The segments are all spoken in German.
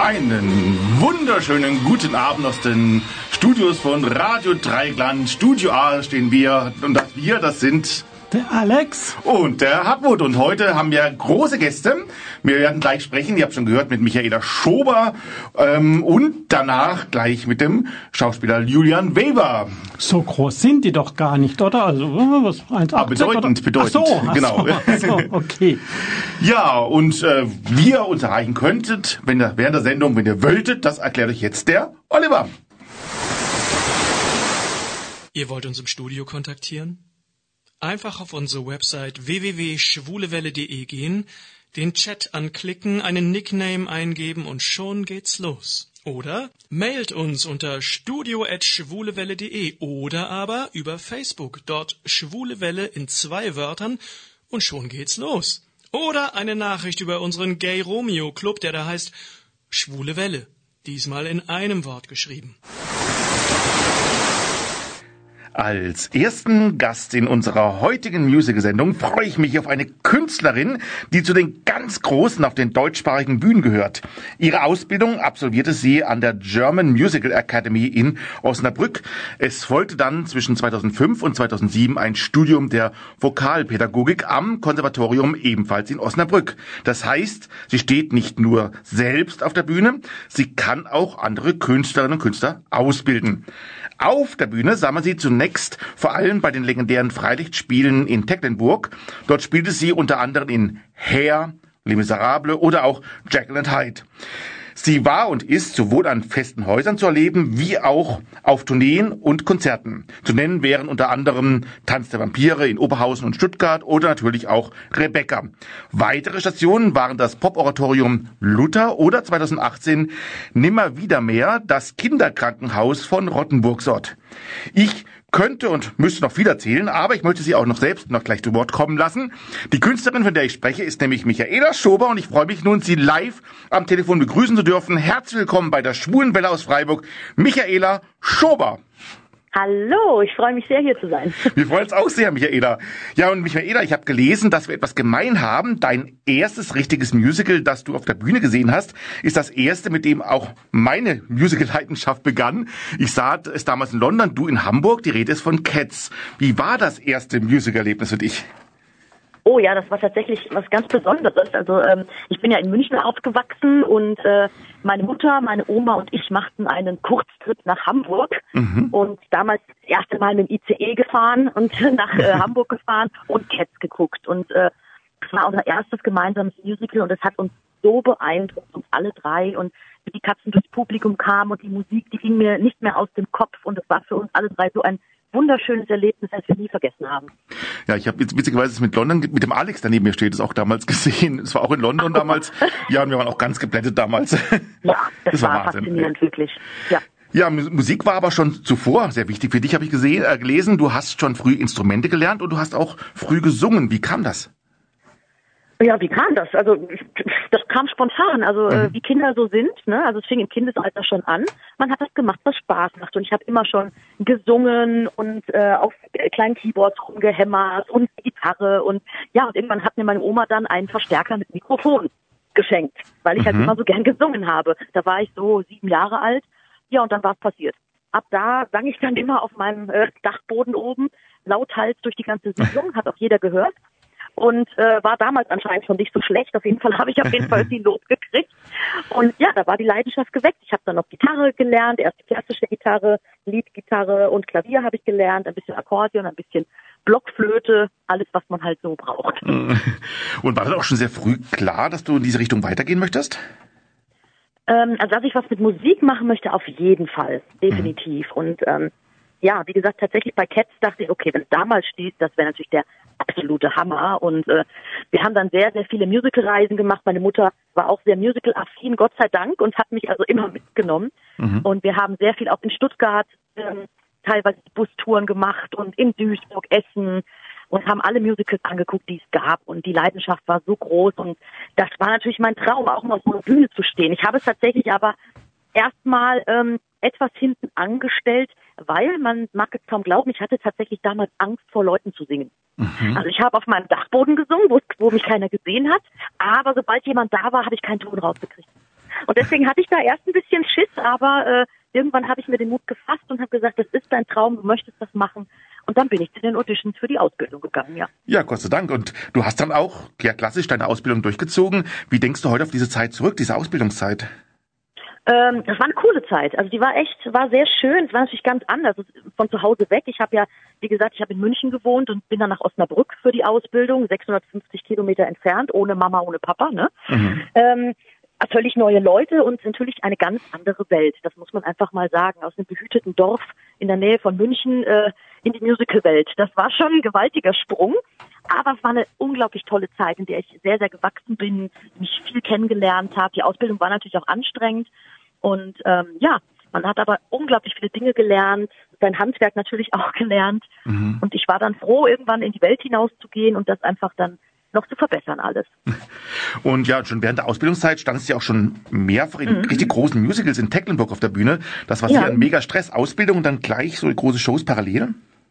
Einen wunderschönen guten Abend aus den Studios von Radio Dreieckland. Studio A stehen wir und das sind der Alex und der Hartmut. Und heute haben wir große Gäste. Wir werden gleich sprechen, ihr habt schon gehört, mit Michaela Schober und danach gleich mit dem Schauspieler Julian Weber. So groß sind die doch gar nicht, oder? Also was? 1,80 bedeutend. Genau. Ach so, okay. Ja, und wie ihr uns erreichen könntet, während der Sendung, wenn ihr wolltet, das erklärt euch jetzt der Oliver. Ihr wollt uns im Studio kontaktieren? Einfach auf unsere Website www.schwulewelle.de gehen, den Chat anklicken, einen Nickname eingeben und schon geht's los. Oder mailt uns unter studio@schwulewelle.de oder aber über Facebook, dort Schwule Welle in 2 Wörtern und schon geht's los. Oder eine Nachricht über unseren Gay Romeo Club, der da heißt Schwule Welle, diesmal in einem Wort geschrieben. Als ersten Gast in unserer heutigen Musical-Sendung freue ich mich auf eine Künstlerin, die zu den ganz Großen auf den deutschsprachigen Bühnen gehört. Ihre Ausbildung absolvierte sie an der German Musical Academy in Osnabrück. Es folgte dann zwischen 2005 und 2007 ein Studium der Vokalpädagogik am Konservatorium ebenfalls in Osnabrück. Das heißt, sie steht nicht nur selbst auf der Bühne, sie kann auch andere Künstlerinnen und Künstler ausbilden. Auf der Bühne sah man sie zunächst vor allem bei den legendären Freilichtspielen in Tecklenburg. Dort spielte sie unter anderem in Hair, Les Miserables oder auch Jekyll and Hyde. Sie war und ist sowohl an festen Häusern zu erleben, wie auch auf Tourneen und Konzerten. Zu nennen wären unter anderem Tanz der Vampire in Oberhausen und Stuttgart oder natürlich auch Rebecca. Weitere Stationen waren das Pop-Oratorium Luther oder 2018 Nimmer wieder mehr das Kinderkrankenhaus von Rottenburg-Sort. Ich könnte und müsste noch viel erzählen, aber ich möchte sie auch noch selbst noch gleich zu Wort kommen lassen. Die Künstlerin, von der ich spreche, ist nämlich Michaela Schober und ich freue mich nun, sie live am Telefon begrüßen zu dürfen. Herzlich willkommen bei der Schwulen Welle aus Freiburg, Michaela Schober. Hallo, ich freue mich sehr, hier zu sein. Wir freuen uns auch sehr, Michaela. Ja, und Michaela, ich habe gelesen, dass wir etwas gemein haben. Dein erstes richtiges Musical, das du auf der Bühne gesehen hast, ist das erste, mit dem auch meine Musical-Leidenschaft begann. Ich sah es damals in London, du in Hamburg. Die Rede ist von Cats. Wie war das erste Musical-Erlebnis für dich? Oh ja, das war tatsächlich was ganz Besonderes. Also ich bin ja in München aufgewachsen und meine Mutter, meine Oma und ich machten einen Kurztrip nach Hamburg und damals das erste Mal mit dem ICE gefahren und nach Hamburg gefahren und Cats geguckt. Und es war unser erstes gemeinsames Musical und es hat uns so beeindruckt, uns alle drei. Und wie die Katzen durchs Publikum kamen und die Musik, die ging mir nicht mehr aus dem Kopf. Und es war für uns alle drei so ein wunderschönes Erlebnis, das wir nie vergessen haben. Ja, ich habe jetzt witzigerweise mit London, mit dem Alex, der neben mir steht, das auch damals gesehen. Es war auch in London damals. Ja, und wir waren auch ganz geblendet damals. Ja, das war Wahnsinn. Faszinierend, wirklich. Ja. Ja, Musik war aber schon zuvor sehr wichtig für dich, habe ich gelesen. Du hast schon früh Instrumente gelernt und du hast auch früh gesungen. Wie kam das? Ja, wie kam das? Also das kam spontan, also wie Kinder so sind, ne? Also es fing im Kindesalter schon an. Man hat das gemacht, was Spaß macht. Und ich habe immer schon gesungen und auf kleinen Keyboards rumgehämmert und Gitarre und ja, und irgendwann hat mir meine Oma dann einen Verstärker mit Mikrofon geschenkt, weil ich halt immer so gern gesungen habe. Da war ich so 7 Jahre alt. Ja, und dann war es passiert. Ab da sang ich dann immer auf meinem Dachboden oben, lauthals durch die ganze Siedlung, hat auch jeder gehört. Und war damals anscheinend schon nicht so schlecht. Auf jeden Fall habe ich die Not gekriegt. Und ja, da war die Leidenschaft geweckt. Ich habe dann noch Gitarre gelernt, erst die klassische Gitarre, Leadgitarre und Klavier habe ich gelernt, ein bisschen Akkordeon, ein bisschen Blockflöte, alles, was man halt so braucht. Und war das auch schon sehr früh klar, dass du in diese Richtung weitergehen möchtest? Also, dass ich was mit Musik machen möchte, auf jeden Fall, definitiv. Und ja, wie gesagt, tatsächlich bei Cats dachte ich, okay, wenn es damals stieß, das wäre natürlich der absolute Hammer. Und wir haben dann sehr, sehr viele Musical-Reisen gemacht. Meine Mutter war auch sehr musical-affin, Gott sei Dank, und hat mich also immer mitgenommen. Und wir haben sehr viel auch in Stuttgart teilweise Bustouren gemacht und in Duisburg, Essen und haben alle Musicals angeguckt, die es gab. Und die Leidenschaft war so groß. Und das war natürlich mein Traum, auch mal auf so einer Bühne zu stehen. Ich habe es tatsächlich aber erstmal etwas hinten angestellt, weil, man mag es kaum glauben, ich hatte tatsächlich damals Angst vor Leuten zu singen. Also ich habe auf meinem Dachboden gesungen, wo mich keiner gesehen hat, aber sobald jemand da war, habe ich keinen Ton rausgekriegt. Und deswegen hatte ich da erst ein bisschen Schiss, aber irgendwann habe ich mir den Mut gefasst und habe gesagt, das ist dein Traum, du möchtest das machen. Und dann bin ich zu den Auditions für die Ausbildung gegangen, ja. Ja, Gott sei Dank. Und du hast dann auch, ja klassisch, deine Ausbildung durchgezogen. Wie denkst du heute auf diese Zeit zurück, diese Ausbildungszeit? Das war eine coole Zeit. Also die war sehr schön. Es war natürlich ganz anders von zu Hause weg. Ich habe ja, wie gesagt, ich habe in München gewohnt und bin dann nach Osnabrück für die Ausbildung, 650 Kilometer entfernt, ohne Mama, ohne Papa, ne? Völlig neue Leute und natürlich eine ganz andere Welt. Das muss man einfach mal sagen. Aus einem behüteten Dorf in der Nähe von München in die Musical-Welt. Das war schon ein gewaltiger Sprung. Aber es war eine unglaublich tolle Zeit, in der ich sehr, sehr gewachsen bin, mich viel kennengelernt habe. Die Ausbildung war natürlich auch anstrengend. Und man hat aber unglaublich viele Dinge gelernt, sein Handwerk natürlich auch gelernt. Und ich war dann froh, irgendwann in die Welt hinauszugehen und das einfach dann noch zu verbessern alles. Und ja, schon während der Ausbildungszeit standest du ja auch schon mehrfach in richtig großen Musicals in Tecklenburg auf der Bühne. Das war sicher ein mega Stress. Ausbildung und dann gleich so große Shows parallel?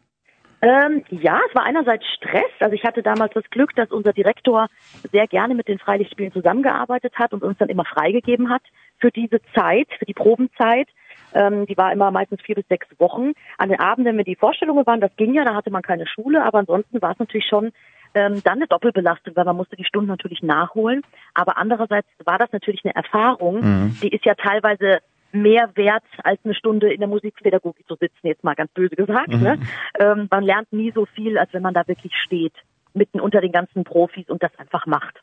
Ja, es war einerseits Stress. Also ich hatte damals das Glück, dass unser Direktor sehr gerne mit den Freilichtspielen zusammengearbeitet hat und uns dann immer freigegeben hat für diese Zeit, für die Probenzeit. Die war immer meistens 4 bis 6 Wochen. An den Abenden, wenn die Vorstellungen waren, das ging ja, da hatte man keine Schule, aber ansonsten war es natürlich schon dann eine Doppelbelastung, weil man musste die Stunden natürlich nachholen. Aber andererseits war das natürlich eine Erfahrung, die ist ja teilweise mehr wert, als eine Stunde in der Musikpädagogik zu sitzen, jetzt mal ganz böse gesagt. Ne? Man lernt nie so viel, als wenn man da wirklich steht, mitten unter den ganzen Profis und das einfach macht.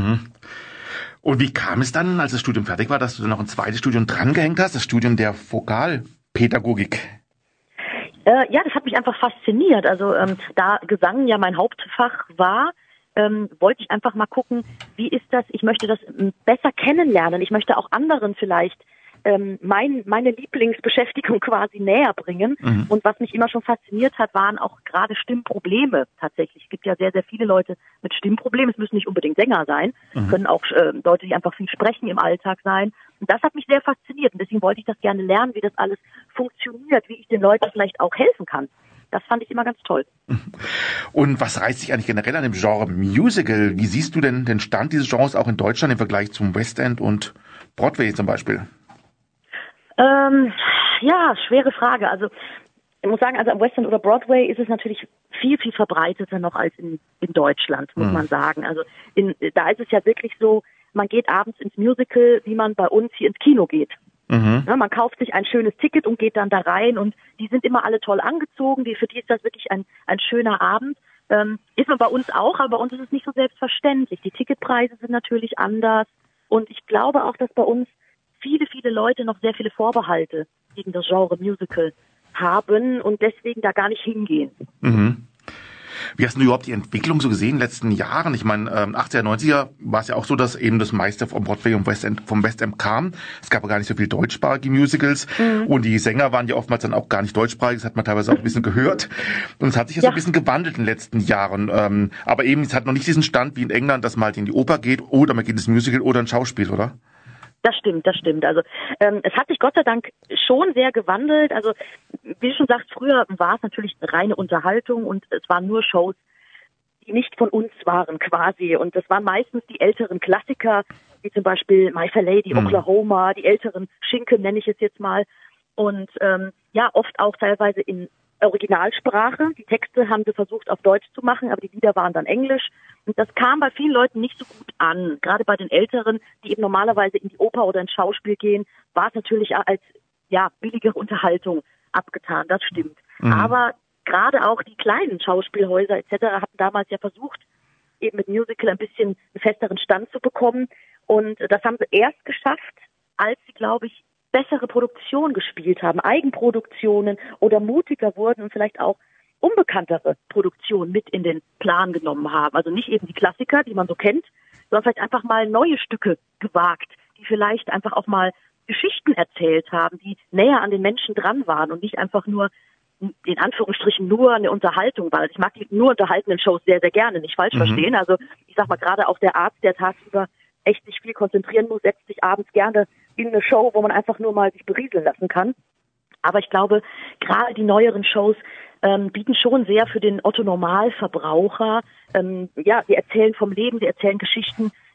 Und wie kam es dann, als das Studium fertig war, dass du dann noch ein zweites Studium drangehängt hast, das Studium der Vokalpädagogik? Ja, das hat mich einfach fasziniert. Also da Gesang ja mein Hauptfach war, wollte ich einfach mal gucken, wie ist das? Ich möchte das besser kennenlernen. Ich möchte auch anderen vielleicht meine Lieblingsbeschäftigung quasi näher bringen. Und was mich immer schon fasziniert hat, waren auch gerade Stimmprobleme tatsächlich. Es gibt ja sehr, sehr viele Leute mit Stimmproblemen. Es müssen nicht unbedingt Sänger sein, können auch Leute, die einfach viel sprechen im Alltag sein. Und das hat mich sehr fasziniert. Und deswegen wollte ich das gerne lernen, wie das alles funktioniert, wie ich den Leuten vielleicht auch helfen kann. Das fand ich immer ganz toll. Und was reizt dich eigentlich generell an dem Genre Musical? Wie siehst du denn den Stand dieses Genres auch in Deutschland im Vergleich zum West End und Broadway zum Beispiel? Ja, schwere Frage. Also ich muss sagen, also am West End oder Broadway ist es natürlich viel, viel verbreiteter noch als in Deutschland, muss man sagen. Also da ist es ja wirklich so, man geht abends ins Musical, wie man bei uns hier ins Kino geht. Ja, man kauft sich ein schönes Ticket und geht dann da rein und die sind immer alle toll angezogen. Für die ist das wirklich ein schöner Abend. Ist man bei uns auch, aber bei uns ist es nicht so selbstverständlich. Die Ticketpreise sind natürlich anders und ich glaube auch, dass bei uns viele, viele Leute noch sehr viele Vorbehalte gegen das Genre Musical haben und deswegen da gar nicht hingehen. Wie hast du überhaupt die Entwicklung so gesehen in den letzten Jahren? Ich meine, 80er, 90er war es ja auch so, dass eben das meiste vom Broadway und vom West End kam. Es gab ja gar nicht so viel deutschsprachige Musicals und die Sänger waren ja oftmals dann auch gar nicht deutschsprachig. Das hat man teilweise auch ein bisschen gehört. Und es hat sich ja so ein bisschen gewandelt in den letzten Jahren. Aber eben, es hat noch nicht diesen Stand wie in England, dass man halt in die Oper geht oder man geht ins Musical oder ein Schauspiel, oder? Das stimmt. Also es hat sich Gott sei Dank schon sehr gewandelt. Also wie du schon sagst, früher war es natürlich reine Unterhaltung und es waren nur Shows, die nicht von uns waren quasi. Und das waren meistens die älteren Klassiker, wie zum Beispiel My Fair Lady, Oklahoma, die älteren Schinken nenne ich es jetzt mal. Und ja, oft auch teilweise in Originalsprache. Die Texte haben sie versucht auf Deutsch zu machen, aber die Lieder waren dann Englisch. Und das kam bei vielen Leuten nicht so gut an. Gerade bei den Älteren, die eben normalerweise in die Oper oder ins Schauspiel gehen, war es natürlich als billige Unterhaltung abgetan. Das stimmt. Aber gerade auch die kleinen Schauspielhäuser etc. hatten damals ja versucht, eben mit Musical ein bisschen einen festeren Stand zu bekommen. Und das haben sie erst geschafft, als sie, glaube ich, bessere Produktion gespielt haben, Eigenproduktionen oder mutiger wurden und vielleicht auch unbekanntere Produktionen mit in den Plan genommen haben. Also nicht eben die Klassiker, die man so kennt, sondern vielleicht einfach mal neue Stücke gewagt, die vielleicht einfach auch mal Geschichten erzählt haben, die näher an den Menschen dran waren und nicht einfach nur, in Anführungsstrichen, nur eine Unterhaltung war. Also ich mag die nur unterhaltenden Shows sehr, sehr gerne, nicht falsch verstehen. Also ich sag mal, gerade auch der Arzt, der tagsüber echt sich viel konzentrieren muss, setzt sich abends gerne in eine Show, wo man einfach nur mal sich berieseln lassen kann. Aber ich glaube, gerade die neueren Shows bieten schon sehr für den Otto-Normalverbraucher. Sie erzählen vom Leben, sie erzählen Geschichten,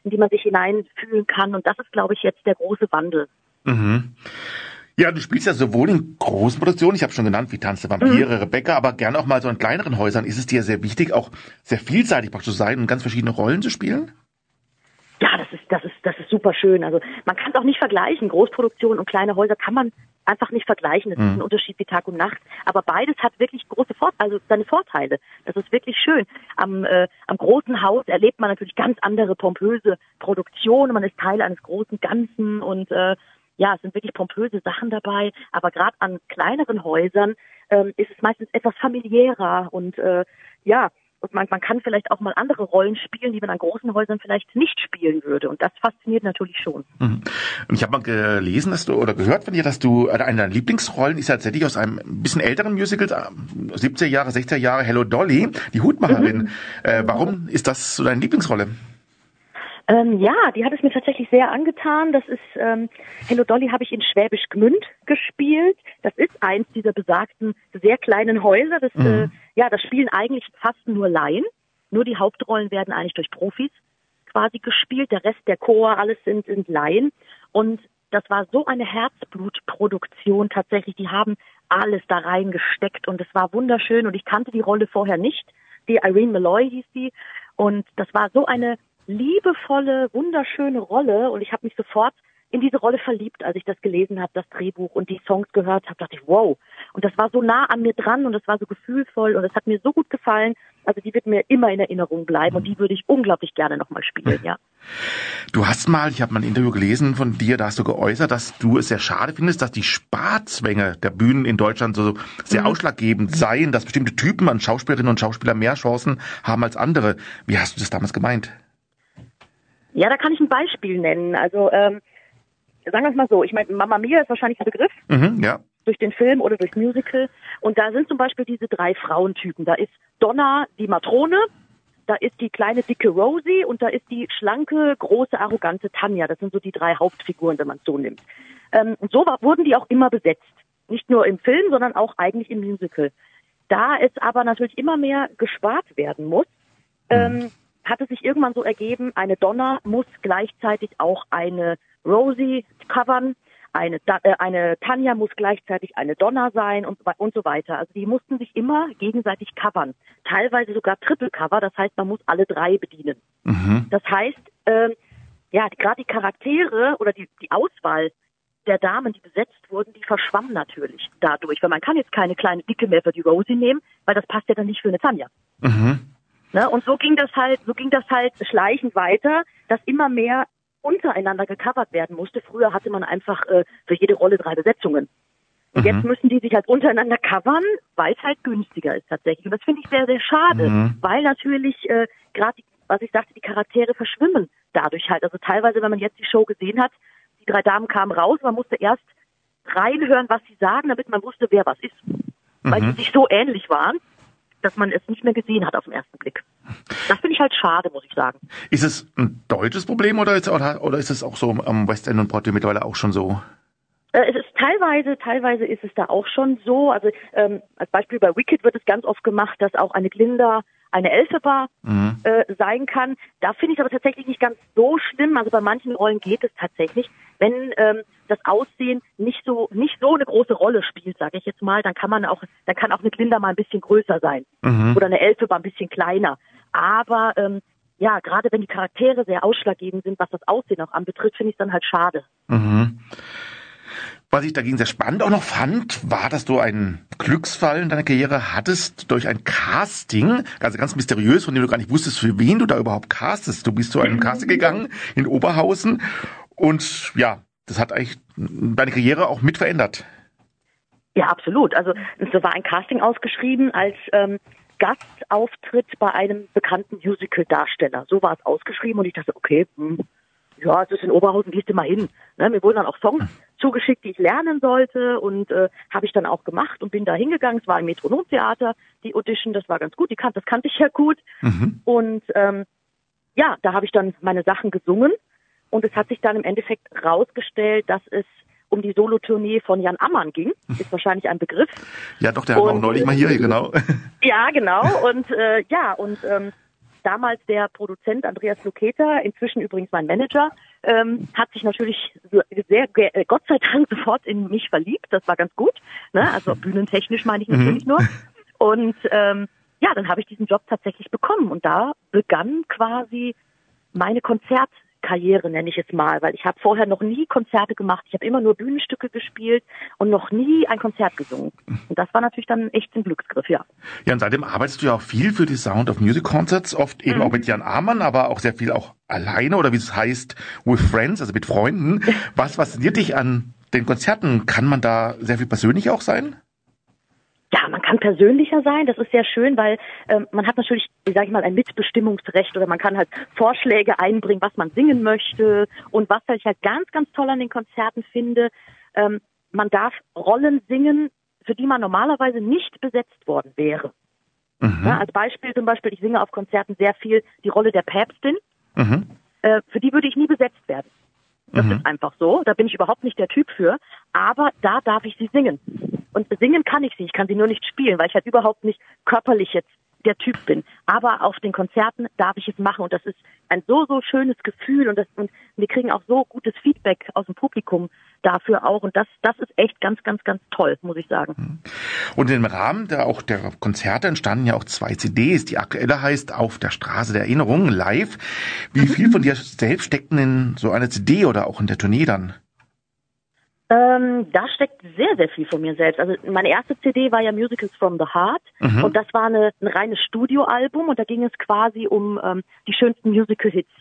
in die man sich hineinfühlen kann. Und das ist, glaube ich, jetzt der große Wandel. Mhm. Ja, du spielst ja sowohl in großen Produktionen, ich habe schon genannt, wie Tanz der Vampire, Rebecca, aber gerne auch mal so in kleineren Häusern. Ist es dir sehr wichtig, auch sehr vielseitig praktisch zu sein und ganz verschiedene Rollen zu spielen? Ja, das ist super schön. Also man kann es auch nicht vergleichen. Großproduktion und kleine Häuser kann man einfach nicht vergleichen. Das ist ein Unterschied wie Tag und Nacht. Aber beides hat wirklich seine Vorteile. Das ist wirklich schön. Am großen Haus erlebt man natürlich ganz andere pompöse Produktionen. Man ist Teil eines großen Ganzen und ja, es sind wirklich pompöse Sachen dabei. Aber gerade an kleineren Häusern ist es meistens etwas familiärer und ja. Und man kann vielleicht auch mal andere Rollen spielen, die man an großen Häusern vielleicht nicht spielen würde. Und das fasziniert natürlich schon. Und ich habe mal gelesen, oder gehört von dir, dass du eine deiner Lieblingsrollen ist tatsächlich aus einem bisschen älteren Musical, 70er Jahre, 60er Jahre, Hello Dolly, die Hutmacherin. Warum ist das so deine Lieblingsrolle? Ja, die hat es mir tatsächlich sehr angetan. Das ist Hello Dolly habe ich in Schwäbisch Gmünd gespielt. Das ist eins dieser besagten sehr kleinen Häuser. Das spielen eigentlich fast nur Laien. Nur die Hauptrollen werden eigentlich durch Profis quasi gespielt. Der Rest der Chor, alles sind Laien. Und das war so eine Herzblutproduktion tatsächlich. Die haben alles da reingesteckt und es war wunderschön. Und ich kannte die Rolle vorher nicht. Die Irene Malloy hieß die. Und das war so eine liebevolle, wunderschöne Rolle und ich habe mich sofort in diese Rolle verliebt, als ich das gelesen habe, das Drehbuch und die Songs gehört habe, dachte ich, wow. Und das war so nah an mir dran und das war so gefühlvoll und es hat mir so gut gefallen. Also die wird mir immer in Erinnerung bleiben und die würde ich unglaublich gerne nochmal spielen, ja. Du hast ich habe mal ein Interview gelesen von dir, da hast du geäußert, dass du es sehr schade findest, dass die Sparzwänge der Bühnen in Deutschland so sehr ausschlaggebend seien, dass bestimmte Typen an Schauspielerinnen und Schauspieler mehr Chancen haben als andere. Wie hast du das damals gemeint? Ja, da kann ich ein Beispiel nennen. Also sagen wir es mal so, ich meine, Mamma Mia ist wahrscheinlich ein Begriff. Ja. Durch den Film oder durch Musical. Und da sind zum Beispiel diese 3 Frauentypen. Da ist Donna, die Matrone, da ist die kleine, dicke Rosie und da ist die schlanke, große, arrogante Tanja. Das sind so die 3 Hauptfiguren, wenn man es so nimmt. Und so wurden die auch immer besetzt. Nicht nur im Film, sondern auch eigentlich im Musical. Da es aber natürlich immer mehr gespart werden muss, hat es sich irgendwann so ergeben, eine Donna muss gleichzeitig auch eine Rosie covern, eine Tanja muss gleichzeitig eine Donna sein und so weiter. Also die mussten sich immer gegenseitig covern. Teilweise sogar Triple Cover, das heißt, man muss alle 3 bedienen. Das heißt, gerade die Charaktere oder die Auswahl der Damen, die besetzt wurden, die verschwammen natürlich dadurch. Weil man kann jetzt keine kleine Dicke mehr für die Rosie nehmen, weil das passt ja dann nicht für eine Tanja. Ne? Und so ging das halt schleichend weiter, dass immer mehr untereinander gecovert werden musste. Früher hatte man einfach für jede Rolle 3 Besetzungen. Und jetzt müssen die sich halt untereinander covern, weil es halt günstiger ist tatsächlich. Und das finde ich sehr, sehr schade, weil natürlich gerade, was ich sagte, die Charaktere verschwimmen dadurch halt. Also teilweise, wenn man jetzt die Show gesehen hat, die 3 Damen kamen raus, man musste erst reinhören, was sie sagen, damit man wusste, wer was ist. Weil sie sich so ähnlich waren, dass man es nicht mehr gesehen hat auf den ersten Blick. Das finde ich halt schade, muss ich sagen. Ist es ein deutsches Problem oder ist es auch so am West End und Broadway mittlerweile auch schon so? Es ist teilweise ist es da auch schon so. Also als Beispiel bei Wicked wird es ganz oft gemacht, dass auch eine Glinda eine Elphaba sein kann. Da finde ich es aber tatsächlich nicht ganz so schlimm. Also bei manchen Rollen geht es tatsächlich. Wenn das Aussehen nicht so eine große Rolle spielt, sage ich jetzt mal, dann kann auch eine Glinda mal ein bisschen größer sein oder eine Elphaba ein bisschen kleiner. Aber gerade wenn die Charaktere sehr ausschlaggebend sind, was das Aussehen auch anbetrifft, finde ich es dann halt schade. Was ich dagegen sehr spannend auch noch fand, war, dass du einen Glücksfall in deiner Karriere hattest durch ein Casting, also ganz mysteriös, von dem du gar nicht wusstest, für wen du da überhaupt castest. Du bist zu einem Casting gegangen in Oberhausen und ja, das hat eigentlich deine Karriere auch mit verändert. Ja, absolut. Also es war ein Casting ausgeschrieben als Gastauftritt bei einem bekannten Musical-Darsteller. So war es ausgeschrieben und ich dachte, okay, ja, es ist in Oberhausen, gehst du mal hin. Ne, mir wurden dann auch Songs zugeschickt, die ich lernen sollte und habe ich dann auch gemacht und bin da hingegangen. Es war im Metronomtheater, die Audition, das war ganz gut, das kannte ich ja gut. Und da habe ich dann meine Sachen gesungen und es hat sich dann im Endeffekt rausgestellt, dass es um die Solotournee von Jan Ammann ging. Ist wahrscheinlich ein Begriff. Ja doch, der hat auch neulich mal hier, genau. Ja, genau. Und damals der Produzent Andreas Luketa, inzwischen übrigens mein Manager, hat sich natürlich sehr, Gott sei Dank sofort in mich verliebt. Das war ganz gut. Ne? Also bühnentechnisch meine ich natürlich nur. Und ja, dann habe ich diesen Job tatsächlich bekommen. Und da begann quasi meine Konzertkarriere, nenne ich es mal, weil ich habe vorher noch nie Konzerte gemacht. Ich habe immer nur Bühnenstücke gespielt und noch nie ein Konzert gesungen. Und das war natürlich dann echt ein Glücksgriff, ja. Ja, und seitdem arbeitest du ja auch viel für die Sound of Music Concerts, oft eben auch mit Jan Amann, aber auch sehr viel auch alleine oder wie es heißt, with friends, also mit Freunden. Was fasziniert dich an den Konzerten? Kann man da sehr viel persönlich auch sein? Ja, man kann persönlicher sein, das ist sehr schön, weil man hat natürlich, sage ich mal, ein Mitbestimmungsrecht oder man kann halt Vorschläge einbringen, was man singen möchte und was ich halt ganz, ganz toll an den Konzerten finde, man darf Rollen singen, für die man normalerweise nicht besetzt worden wäre. Ja, als Beispiel zum Beispiel, ich singe auf Konzerten sehr viel die Rolle der Päpstin, für die würde ich nie besetzt werden. Das ist einfach so, da bin ich überhaupt nicht der Typ für, aber da darf ich sie singen. Und singen kann ich sie, ich kann sie nur nicht spielen, weil ich halt überhaupt nicht körperlich jetzt der Typ bin. Aber auf den Konzerten darf ich es machen und das ist ein so, so schönes Gefühl und wir kriegen auch so gutes Feedback aus dem Publikum dafür auch und das ist echt ganz, ganz, ganz toll, muss ich sagen. Und im Rahmen der Konzerte entstanden ja auch 2 CDs. Die aktuelle heißt Auf der Straße der Erinnerung, live. Wie viel von dir selbst steckt in so einer CD oder auch in der Tournee dann? Da steckt sehr, sehr viel von mir selbst. Also meine erste CD war ja Musicals from the Heart und das war ein reines Studioalbum und da ging es quasi um die schönsten Musical-Hits,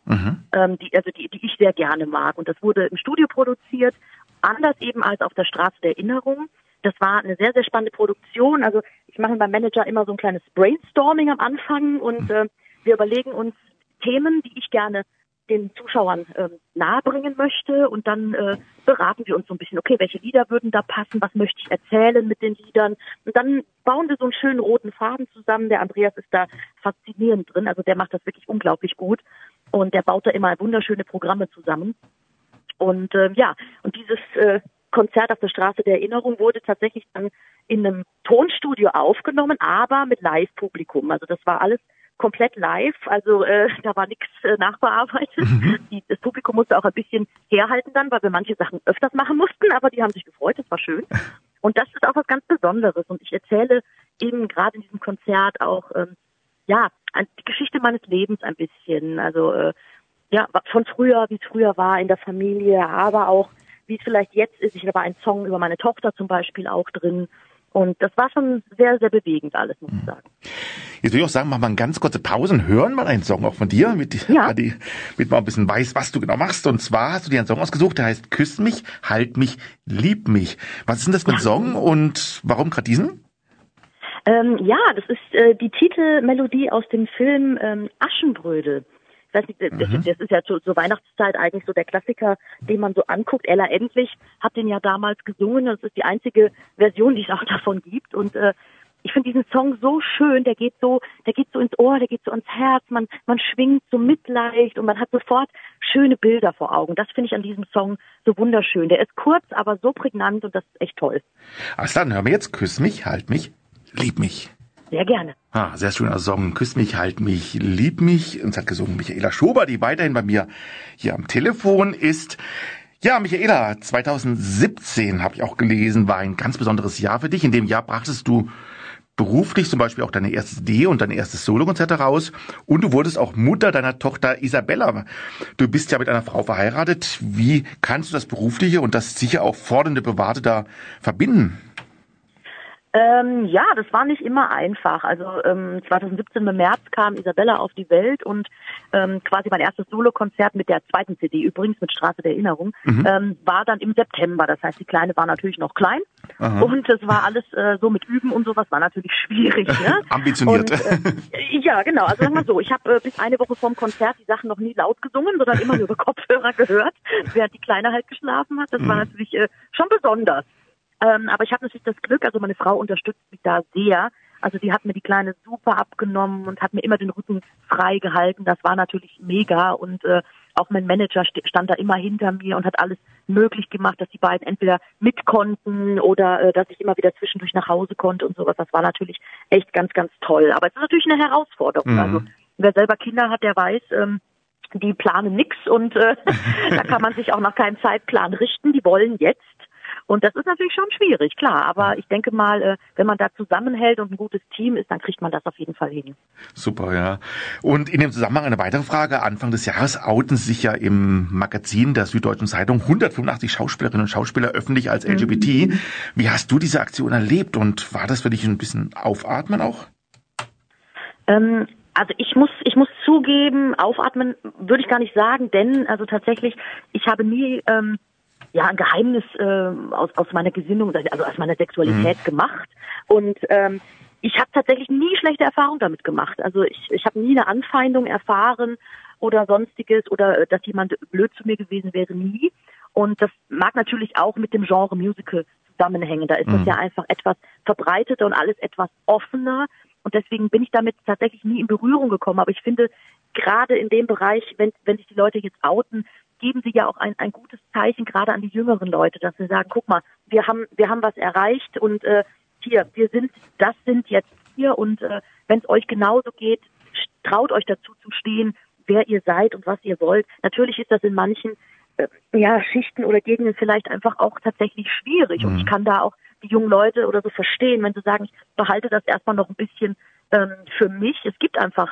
die ich sehr gerne mag. Und das wurde im Studio produziert, anders eben als auf der Straße der Erinnerung. Das war eine sehr, sehr spannende Produktion. Also ich mache mit meinem Manager immer so ein kleines Brainstorming am Anfang und wir überlegen uns Themen, die ich gerne den Zuschauern nahebringen möchte und dann beraten wir uns so ein bisschen, okay, welche Lieder würden da passen, was möchte ich erzählen mit den Liedern und dann bauen wir so einen schönen roten Faden zusammen. Der Andreas ist da faszinierend drin, also der macht das wirklich unglaublich gut und der baut da immer wunderschöne Programme zusammen und und dieses Konzert auf der Straße der Erinnerung wurde tatsächlich dann in einem Tonstudio aufgenommen, aber mit Live-Publikum, also das war alles komplett live, also da war nichts nachbearbeitet. Das Publikum musste auch ein bisschen herhalten dann, weil wir manche Sachen öfters machen mussten, aber die haben sich gefreut, das war schön. Und das ist auch was ganz Besonderes und ich erzähle eben gerade in diesem Konzert auch die Geschichte meines Lebens ein bisschen, also von früher, wie es früher war in der Familie, aber auch wie es vielleicht jetzt ist. Da war ein Song über meine Tochter zum Beispiel auch drin. Und das war schon sehr, sehr bewegend alles, muss ich sagen. Jetzt will ich auch sagen, mach mal eine ganz kurze Pause und hören mal einen Song auch von dir, damit man ein bisschen weiß, was du genau machst. Und zwar hast du dir einen Song ausgesucht, der heißt Küss mich, halt mich, lieb mich. Was ist denn das für ein Song und warum gerade diesen? Das ist die Titelmelodie aus dem Film Aschenbrödel. Ich weiß nicht, das ist ja zur Weihnachtszeit eigentlich so der Klassiker, den man so anguckt. Ella Endlich hat den ja damals gesungen. Das ist die einzige Version, die es auch davon gibt. Und ich finde diesen Song so schön. Der geht so ins Ohr, der geht so ans Herz. Man schwingt so mitleicht und man hat sofort schöne Bilder vor Augen. Das finde ich an diesem Song so wunderschön. Der ist kurz, aber so prägnant und das ist echt toll. Also dann hören wir jetzt Küss mich, halt mich, lieb mich. Sehr gerne. Sehr schöner Song. Küss mich, halt mich, lieb mich. Uns hat gesungen Michaela Schober, die weiterhin bei mir hier am Telefon ist. Ja, Michaela, 2017 habe ich auch gelesen, war ein ganz besonderes Jahr für dich. In dem Jahr brachtest du beruflich zum Beispiel auch deine erste CD und dein erstes Solokonzert heraus. Und du wurdest auch Mutter deiner Tochter Isabella. Du bist ja mit einer Frau verheiratet. Wie kannst du das Berufliche und das sicher auch fordernde Private da verbinden? Das war nicht immer einfach. Also 2017 im März kam Isabella auf die Welt und quasi mein erstes Solokonzert mit der zweiten CD, übrigens mit Straße der Erinnerung, war dann im September. Das heißt, die Kleine war natürlich noch klein und es war alles so mit Üben und sowas, war natürlich schwierig. Ne? Ambitioniert. Und, ja, genau. Also sagen wir so, ich habe bis eine Woche vorm Konzert die Sachen noch nie laut gesungen, sondern immer nur über Kopfhörer gehört, während die Kleine halt geschlafen hat. Das war natürlich schon besonders. Aber ich habe natürlich das Glück, also meine Frau unterstützt mich da sehr. Also sie hat mir die Kleine super abgenommen und hat mir immer den Rücken frei gehalten. Das war natürlich mega und auch mein Manager stand da immer hinter mir und hat alles möglich gemacht, dass die beiden entweder mit konnten oder dass ich immer wieder zwischendurch nach Hause konnte und sowas. Das war natürlich echt ganz, ganz toll. Aber es ist natürlich eine Herausforderung. Also wer selber Kinder hat, der weiß, die planen nix und da kann man sich auch nach keinem Zeitplan richten. Die wollen jetzt. Und das ist natürlich schon schwierig, klar. Aber ich denke mal, wenn man da zusammenhält und ein gutes Team ist, dann kriegt man das auf jeden Fall hin. Super, ja. Und in dem Zusammenhang eine weitere Frage. Anfang des Jahres outen sich ja im Magazin der Süddeutschen Zeitung 185 Schauspielerinnen und Schauspieler öffentlich als LGBT. Wie hast du diese Aktion erlebt und war das für dich ein bisschen Aufatmen auch? Also ich muss zugeben, aufatmen würde ich gar nicht sagen, denn also tatsächlich, ich habe nie ein Geheimnis aus meiner Gesinnung, also aus meiner Sexualität gemacht. Und ich habe tatsächlich nie schlechte Erfahrungen damit gemacht. Also ich habe nie eine Anfeindung erfahren oder sonstiges oder dass jemand blöd zu mir gewesen wäre, nie. Und das mag natürlich auch mit dem Genre Musical zusammenhängen. Da ist das ja einfach etwas verbreiteter und alles etwas offener. Und deswegen bin ich damit tatsächlich nie in Berührung gekommen. Aber ich finde, gerade in dem Bereich, wenn sich die Leute jetzt outen, geben sie ja auch ein gutes Zeichen gerade an die jüngeren Leute, dass sie sagen, guck mal, wir haben was erreicht und das sind jetzt hier und wenn es euch genauso geht, traut euch dazu zu stehen, wer ihr seid und was ihr wollt. Natürlich ist das in manchen Schichten oder Gegenden vielleicht einfach auch tatsächlich schwierig und ich kann da auch die jungen Leute oder so verstehen, wenn sie sagen, ich behalte das erstmal noch ein bisschen für mich. Es gibt einfach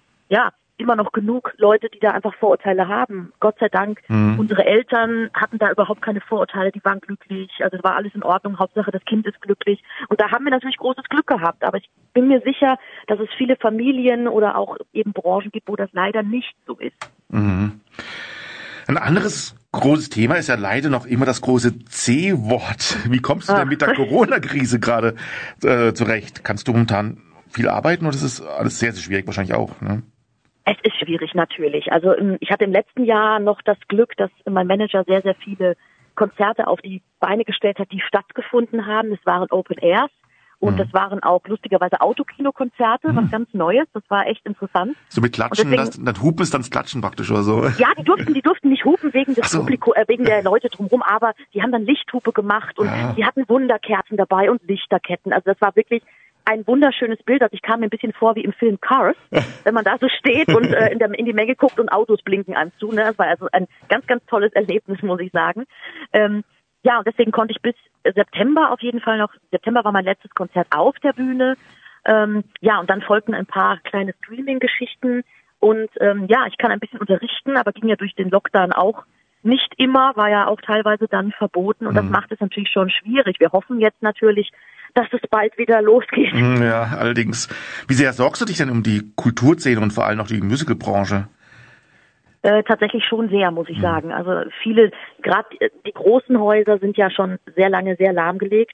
immer noch genug Leute, die da einfach Vorurteile haben. Gott sei Dank, unsere Eltern hatten da überhaupt keine Vorurteile, die waren glücklich, also es war alles in Ordnung, Hauptsache das Kind ist glücklich. Und da haben wir natürlich großes Glück gehabt, aber ich bin mir sicher, dass es viele Familien oder auch eben Branchen gibt, wo das leider nicht so ist. Mhm. Ein anderes großes Thema ist ja leider noch immer das große C-Wort. Wie kommst du denn mit der Corona-Krise gerade zurecht? Kannst du momentan viel arbeiten oder ist es alles sehr, sehr schwierig wahrscheinlich auch, ne? Es ist schwierig natürlich. Also ich hatte im letzten Jahr noch das Glück, dass mein Manager sehr, sehr viele Konzerte auf die Beine gestellt hat, die stattgefunden haben. Es waren Open Airs und das waren auch lustigerweise Autokinokonzerte, was ganz Neues. Das war echt interessant. So mit Klatschen, deswegen, das Hupen ist dann das Klatschen praktisch oder so? Ja, die durften nicht hupen wegen des wegen der Leute drumherum, aber die haben dann Lichthupe gemacht und die hatten Wunderkerzen dabei und Lichterketten. Also das war wirklich ein wunderschönes Bild. Also ich kam mir ein bisschen vor wie im Film Cars, wenn man da so steht und in die Menge guckt und Autos blinken einem zu. Ne? Das war also ein ganz, ganz tolles Erlebnis, muss ich sagen. Und deswegen konnte ich bis September auf jeden Fall noch, September war mein letztes Konzert auf der Bühne. Und dann folgten ein paar kleine Streaming-Geschichten. Und ich kann ein bisschen unterrichten, aber ging ja durch den Lockdown auch nicht immer, war ja auch teilweise dann verboten. Und das macht es natürlich schon schwierig. Wir hoffen jetzt natürlich, dass es bald wieder losgeht. Ja, allerdings. Wie sehr sorgst du dich denn um die Kulturszene und vor allem auch die Musicalbranche? Tatsächlich schon sehr, muss ich sagen. Also viele, gerade die großen Häuser sind ja schon sehr lange sehr lahmgelegt.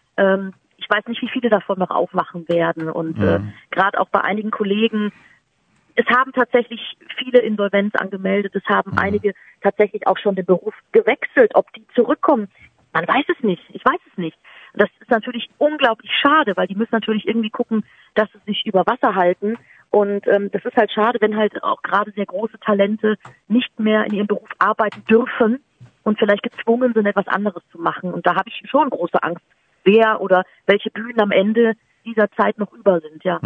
Ich weiß nicht, wie viele davon noch aufmachen werden. Und gerade auch bei einigen Kollegen, es haben tatsächlich viele Insolvenz angemeldet. Es haben einige tatsächlich auch schon den Beruf gewechselt. Ob die zurückkommen, man weiß es nicht. Ich weiß es nicht. Das ist natürlich unglaublich schade, weil die müssen natürlich irgendwie gucken, dass sie sich über Wasser halten. Und das ist halt schade, wenn halt auch gerade sehr große Talente nicht mehr in ihrem Beruf arbeiten dürfen und vielleicht gezwungen sind, etwas anderes zu machen. Und da habe ich schon große Angst, wer oder welche Bühnen am Ende dieser Zeit noch über sind, ja.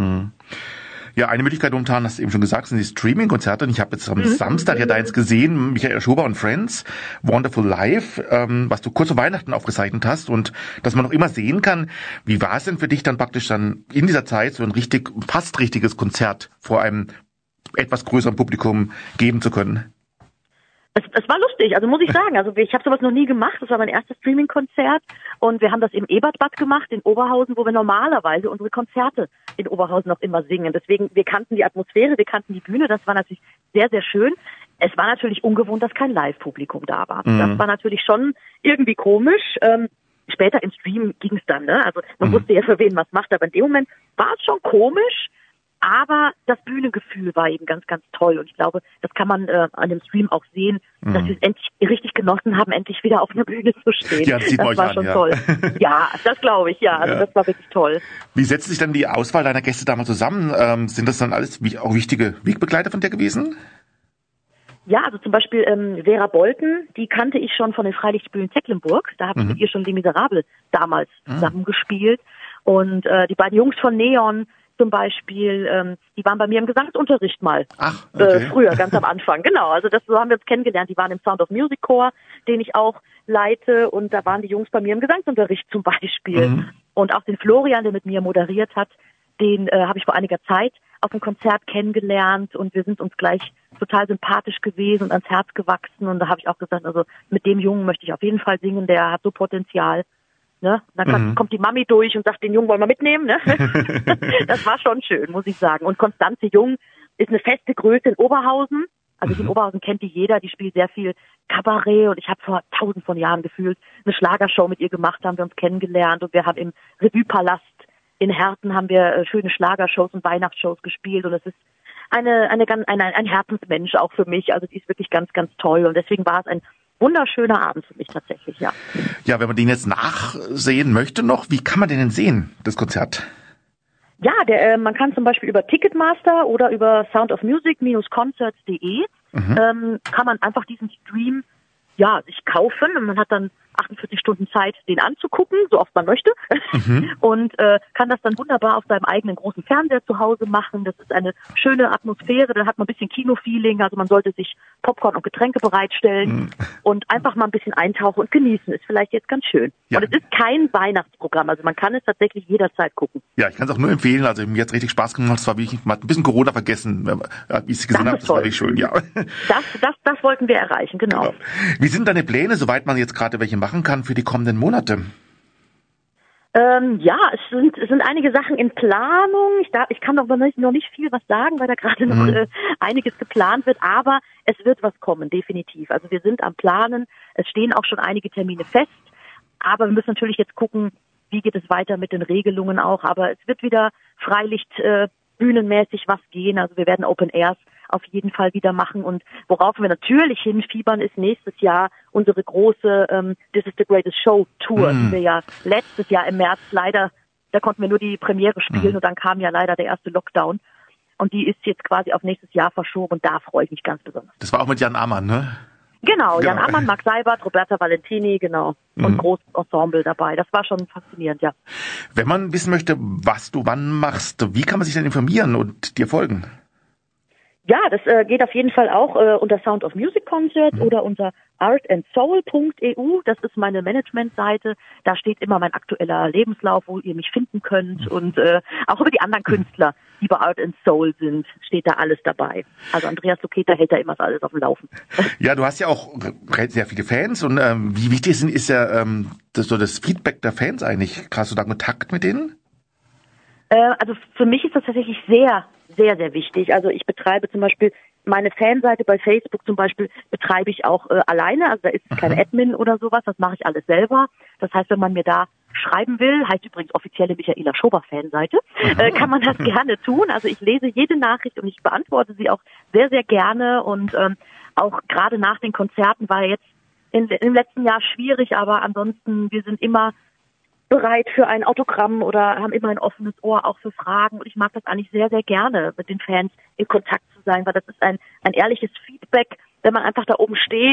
Ja, eine Möglichkeit momentan, hast du eben schon gesagt, sind die Streaming-Konzerte. Und ich habe jetzt am Samstag ja deins gesehen, Michael Schober und Friends, Wonderful Life, was du kurz vor Weihnachten aufgezeichnet hast und dass man noch immer sehen kann. Wie war es denn für dich dann praktisch dann in dieser Zeit so ein fast richtiges Konzert vor einem etwas größeren Publikum geben zu können? Es war lustig, also muss ich sagen. Also ich habe sowas noch nie gemacht. Das war mein erstes Streaming-Konzert und wir haben das im Ebertbad gemacht in Oberhausen, wo wir normalerweise unsere Konzerte in Oberhausen noch immer singen. Deswegen, wir kannten die Atmosphäre, wir kannten die Bühne. Das war natürlich sehr, sehr schön. Es war natürlich ungewohnt, dass kein Live-Publikum da war. Das war natürlich schon irgendwie komisch. Später im Stream ging es dann, ne? Also man wusste ja, für wen was macht, aber in dem Moment war es schon komisch. Aber das Bühnengefühl war eben ganz, ganz toll. Und ich glaube, das kann man an dem Stream auch sehen, dass wir es endlich richtig genossen haben, endlich wieder auf einer Bühne zu stehen. Ja, das sieht man euch war an, schon toll. Ja, das glaube ich, ja. Also das war wirklich toll. Wie setzt sich dann die Auswahl deiner Gäste damals zusammen? Sind das dann alles auch wichtige Wegbegleiter von dir gewesen? Ja, also zum Beispiel Vera Bolten, die kannte ich schon von den Freilichtspielen Tecklenburg. Da habe ich mit ihr schon Les Miserables damals zusammengespielt. Und die beiden Jungs von Neon, zum Beispiel, die waren bei mir im Gesangsunterricht mal. Ach, okay. Früher, ganz am Anfang. Genau, also so haben wir uns kennengelernt. Die waren im Sound of Music Chor, den ich auch leite, und da waren die Jungs bei mir im Gesangsunterricht zum Beispiel. Und auch den Florian, der mit mir moderiert hat, den habe ich vor einiger Zeit auf einem Konzert kennengelernt, und wir sind uns gleich total sympathisch gewesen und ans Herz gewachsen, und da habe ich auch gesagt, also mit dem Jungen möchte ich auf jeden Fall singen, der hat so Potenzial. Ne? Dann kommt die Mami durch und sagt, den Jungen wollen wir mitnehmen. Ne? Das war schon schön, muss ich sagen. Und Constanze Jung ist eine feste Größe in Oberhausen. Also in Oberhausen kennt die jeder, die spielt sehr viel Kabarett, und ich habe vor 1000 von Jahren gefühlt eine Schlagershow mit ihr gemacht, haben wir uns kennengelernt, und wir haben im Revue-Palast in Herten haben wir schöne Schlagershows und Weihnachtsshows gespielt, und es ist ein Herzensmensch auch für mich. Also die ist wirklich ganz, ganz toll, und deswegen war es ein wunderschöner Abend für mich tatsächlich, ja. Ja, wenn man den jetzt nachsehen möchte noch, wie kann man den denn sehen, das Konzert? Ja, man kann zum Beispiel über Ticketmaster oder über soundofmusic-concerts.de kann man einfach diesen Stream sich kaufen, und man hat dann 48 Stunden Zeit, den anzugucken, so oft man möchte, und kann das dann wunderbar auf seinem eigenen großen Fernseher zu Hause machen. Das ist eine schöne Atmosphäre, da hat man ein bisschen Kino-Feeling, also man sollte sich Popcorn und Getränke bereitstellen und einfach mal ein bisschen eintauchen und genießen. Ist vielleicht jetzt ganz schön. Ja. Und es ist kein Weihnachtsprogramm, also man kann es tatsächlich jederzeit gucken. Ja, ich kann es auch nur empfehlen, also mir hat richtig Spaß gemacht, es war wirklich mal ein bisschen Corona vergessen, wie ich es gesehen habe, das war wirklich schön, ja. Das wollten wir erreichen, genau. Wie sind deine Pläne, soweit man jetzt gerade welche machen kann für die kommenden Monate? Es sind einige Sachen in Planung. Ich kann noch nicht viel was sagen, weil da gerade noch einiges geplant wird, aber es wird was kommen, definitiv. Also wir sind am Planen, es stehen auch schon einige Termine fest, aber wir müssen natürlich jetzt gucken, wie geht es weiter mit den Regelungen auch, aber es wird wieder Freilicht bühnenmäßig was gehen, also wir werden Open Airs auf jeden Fall wieder machen, und worauf wir natürlich hinfiebern, ist nächstes Jahr unsere große This is the Greatest Show Tour, die wir ja letztes Jahr im März leider, da konnten wir nur die Premiere spielen und dann kam ja leider der erste Lockdown, und die ist jetzt quasi auf nächstes Jahr verschoben, und da freue ich mich ganz besonders. Das war auch mit Jan Ammann, ne? Genau, Jan Ammann, Marc Seibert, Roberta Valentini, genau, und großes Ensemble dabei. Das war schon faszinierend, ja. Wenn man wissen möchte, was du wann machst, wie kann man sich denn informieren und dir folgen? Ja, das geht auf jeden Fall auch unter Sound of Music Concert oder unter artandsoul.eu. Das ist meine Managementseite. Da steht immer mein aktueller Lebenslauf, wo ihr mich finden könnt. Und auch über die anderen Künstler, die bei Art and Soul sind, steht da alles dabei. Also Andreas Luketa hält da immer alles auf dem Laufen. Ja, du hast ja auch sehr viele Fans. Und wie wichtig ist ja das Feedback der Fans eigentlich? Hast du da Kontakt mit denen? Also für mich ist das tatsächlich sehr, sehr, sehr wichtig. Also ich betreibe zum Beispiel meine Fanseite bei Facebook zum Beispiel betreibe ich auch alleine. Also da ist kein Admin oder sowas. Das mache ich alles selber. Das heißt, wenn man mir da schreiben will, heißt übrigens offizielle Michaela Schober Fanseite, kann man das gerne tun. Also ich lese jede Nachricht und ich beantworte sie auch sehr, sehr gerne. Und auch gerade nach den Konzerten war jetzt im letzten Jahr schwierig, aber ansonsten, wir sind immer bereit für ein Autogramm oder haben immer ein offenes Ohr auch für Fragen. Und ich mag das eigentlich sehr, sehr gerne, mit den Fans in Kontakt zu sein, weil das ist ein ehrliches Feedback, wenn man einfach da oben steht.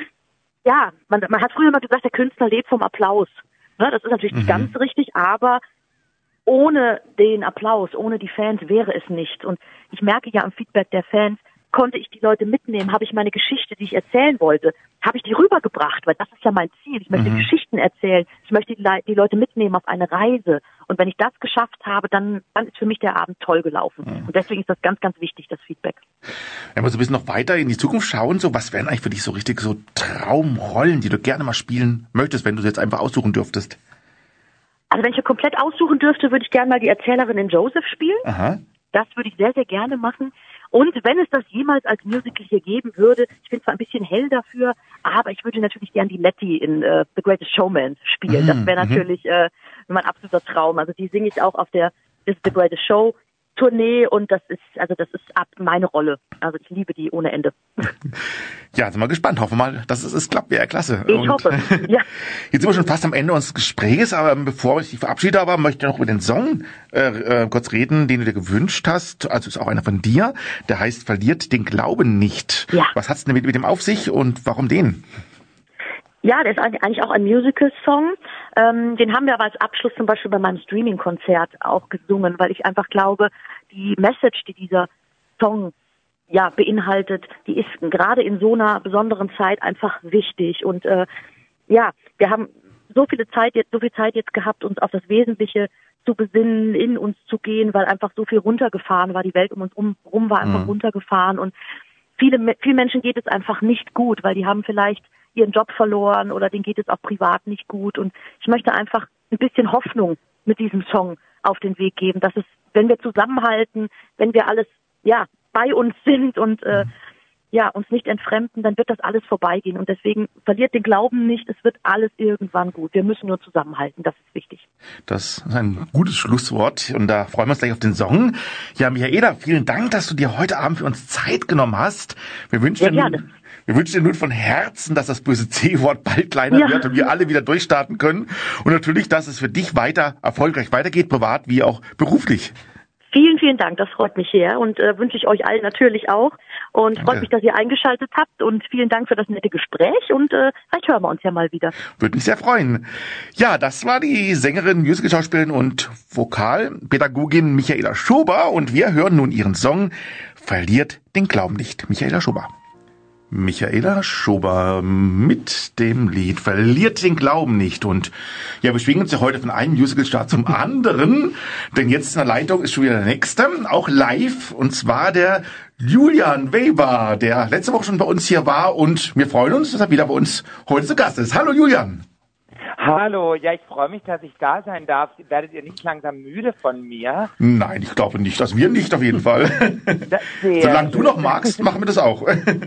Man hat früher mal gesagt, der Künstler lebt vom Applaus. Ne, das ist natürlich nicht ganz richtig, aber ohne den Applaus, ohne die Fans wäre es nicht. Und ich merke ja am Feedback der Fans, konnte ich die Leute mitnehmen, habe ich meine Geschichte, die ich erzählen wollte, habe ich die rübergebracht, weil das ist ja mein Ziel. Ich möchte Geschichten erzählen, ich möchte die Leute mitnehmen auf eine Reise. Und wenn ich das geschafft habe, dann ist für mich der Abend toll gelaufen. Und deswegen ist das ganz, ganz wichtig, das Feedback. Wenn wir so ein bisschen noch weiter in die Zukunft schauen, so was wären eigentlich für dich so richtig so Traumrollen, die du gerne mal spielen möchtest, wenn du jetzt einfach aussuchen dürftest? Also wenn ich komplett aussuchen dürfte, würde ich gerne mal die Erzählerin in Joseph spielen. Aha. Das würde ich sehr, sehr gerne machen. Und wenn es das jemals als Musical hier geben würde, ich bin zwar ein bisschen hell dafür, aber ich würde natürlich gern die Letty in The Greatest Showman spielen. Das wäre natürlich mein absoluter Traum. Also die singe ich auch auf der This is the Greatest Show Tournee und das ist ab meine Rolle. Also ich liebe die ohne Ende. Ja, sind wir gespannt. Hoffen wir mal, dass es klappt. Wäre klasse. Ich hoffe, ja. Jetzt sind wir schon fast am Ende unseres Gesprächs, aber bevor ich dich verabschiede, möchte ich noch über den Song kurz reden, den du dir gewünscht hast. Also ist auch einer von dir. Der heißt Verliert den Glauben nicht. Ja. Was hat's denn mit dem auf sich und warum den? Ja, der ist eigentlich auch ein Musical-Song. Den haben wir aber als Abschluss zum Beispiel bei meinem Streaming-Konzert auch gesungen, weil ich einfach glaube, die Message, die dieser Song beinhaltet, die ist gerade in so einer besonderen Zeit einfach wichtig. Und wir haben so viel Zeit jetzt gehabt, uns auf das Wesentliche zu besinnen, in uns zu gehen, weil einfach so viel runtergefahren war. Die Welt um uns rum war einfach runtergefahren und vielen Menschen geht es einfach nicht gut, weil die haben vielleicht ihren Job verloren oder denen geht es auch privat nicht gut. Und ich möchte einfach ein bisschen Hoffnung mit diesem Song auf den Weg geben, dass es, wenn wir zusammenhalten, wenn wir alles bei uns sind und uns nicht entfremden, dann wird das alles vorbeigehen. Und deswegen verliert den Glauben nicht, es wird alles irgendwann gut. Wir müssen nur zusammenhalten, das ist wichtig. Das ist ein gutes Schlusswort und da freuen wir uns gleich auf den Song. Ja, Michaela, vielen Dank, dass du dir heute Abend für uns Zeit genommen hast. Wir wünschen dir nun von Herzen, dass das böse C-Wort bald kleiner wird und wir alle wieder durchstarten können. Und natürlich, dass es für dich weiter erfolgreich weitergeht, privat wie auch beruflich. Vielen, vielen Dank, das freut mich sehr und wünsche ich euch allen natürlich auch und freut mich, dass ihr eingeschaltet habt und vielen Dank für das nette Gespräch und vielleicht hören wir uns ja mal wieder. Würde mich sehr freuen. Ja, das war die Sängerin, Musical-Schauspielerin und Vokalpädagogin Michaela Schober und wir hören nun ihren Song Verliert den Glauben nicht. Michaela Schober. Michaela Schober mit dem Lied Verliert den Glauben nicht. Und ja, wir schwingen uns ja heute von einem Musicalstart zum anderen, denn jetzt in der Leitung ist schon wieder der nächste, auch live, und zwar der Julian Weber, der letzte Woche schon bei uns hier war und wir freuen uns, dass er wieder bei uns heute zu Gast ist. Hallo Julian! Hallo, ja, ich freue mich, dass ich da sein darf. Werdet ihr nicht langsam müde von mir? Nein, ich glaube nicht, dass wir nicht auf jeden Fall. Solange du noch magst, machen wir das auch.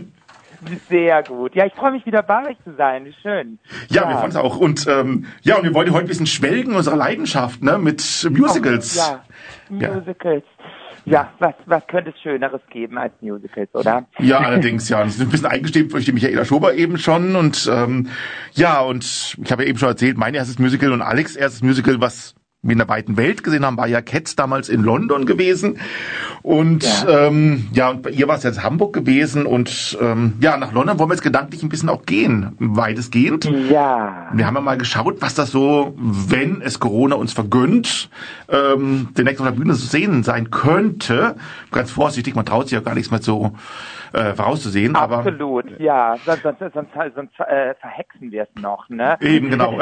Sehr gut. Ja, ich freue mich wieder bei euch zu sein. Wie schön. Ja, wir freuen uns auch. Und und wir wollen heute ein bisschen schwelgen unserer Leidenschaft, ne, mit Musicals. Musicals. Ja, was könnte es Schöneres geben als Musicals, oder? Ja, allerdings, ja. Das ist ein bisschen eingestimmt durch die Michaela Schober eben schon. Und und ich habe ja eben schon erzählt, mein erstes Musical und Alex' erstes Musical, was wir in der weiten Welt gesehen haben, war ja Cats damals in London gewesen. Und und bei ihr war es jetzt Hamburg gewesen. Und nach London wollen wir jetzt gedanklich ein bisschen auch gehen, weitestgehend. Ja. Wir haben ja mal geschaut, was das so, wenn es Corona uns vergönnt, demnächst auf der Bühne zu sehen sein könnte. Ganz vorsichtig, man traut sich ja gar nichts mehr so vorauszusehen. Absolut, aber, ja. Sonst verhexen wir es noch, ne? Eben, genau.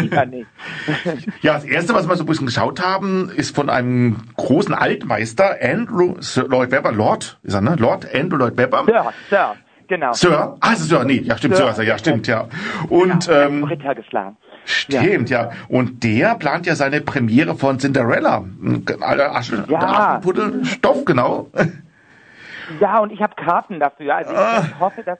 Ja, das Erste, was wir so ein bisschen geschaut haben, ist von einem großen Altmeister, Andrew Lloyd Webber, Lord Andrew Lloyd Webber. Sir, genau. Sir? Ah, ist es Sir? Nee, ja, stimmt, Sir, ja, stimmt, ja. Und, Ritter geschlagen. Stimmt, ja. Und der plant ja seine Premiere von Cinderella. Aschenputtel, Stoff, genau. Ja, und ich habe Karten dafür. Also ich hoffe, dass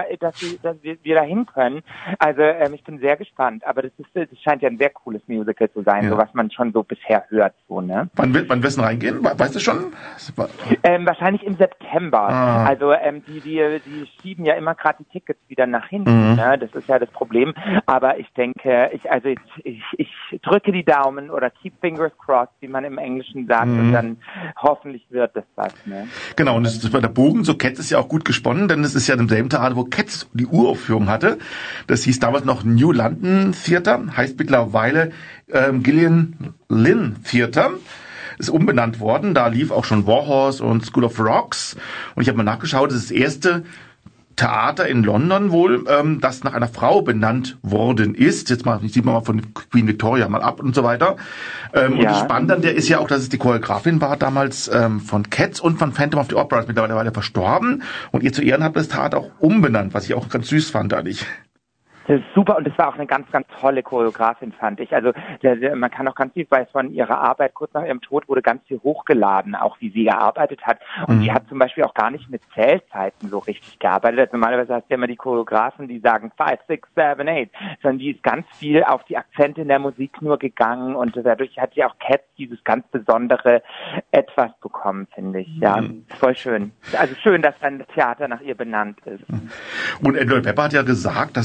wir da hin können. Also ich bin sehr gespannt. Aber das scheint ja ein sehr cooles Musical zu sein, so was man schon so bisher hört, so, ne? Wann wird es reingehen? Weißt du schon? Wahrscheinlich im September. Also die schieben ja immer gerade die Tickets wieder nach hinten. Ne? Das ist ja das Problem. Aber ich denke, ich drücke die Daumen oder keep fingers crossed, wie man im Englischen sagt, und dann hoffentlich wird das was. Ne? Genau, und das ist bei der Bogen, so Cats ist ja auch gut gesponnen, denn es ist ja im selben Theater, wo Cats die Uraufführung hatte. Das hieß damals noch New London Theater, heißt mittlerweile Gillian Lynn Theater. Ist umbenannt worden, da lief auch schon Warhorse und School of Rocks. Und ich habe mal nachgeschaut, das ist das erste Theater in London wohl, das nach einer Frau benannt worden ist. Jetzt mal, sieht man mal von Queen Victoria mal ab und so weiter. Und das Spannende an der ist ja auch, dass es die Choreografin war damals von Cats und von Phantom of the Opera, ist mittlerweile verstorben. Und ihr zu Ehren hat das Theater auch umbenannt, was ich auch ganz süß fand eigentlich. Das ist super und das war auch eine ganz, ganz tolle Choreografin, fand ich. Also man kann auch ganz viel, weil von ihrer Arbeit kurz nach ihrem Tod wurde ganz viel hochgeladen, auch wie sie gearbeitet hat. Und die hat zum Beispiel auch gar nicht mit Zählzeiten so richtig gearbeitet. Also normalerweise hast du ja immer die Choreografen, die sagen 5, 6, 7, 8, sondern die ist ganz viel auf die Akzente in der Musik nur gegangen und dadurch hat ja auch Cats dieses ganz besondere Etwas bekommen, finde ich. Ja, voll schön. Also schön, dass ein Theater nach ihr benannt ist. Und Andrew Pepper hat ja gesagt, dass es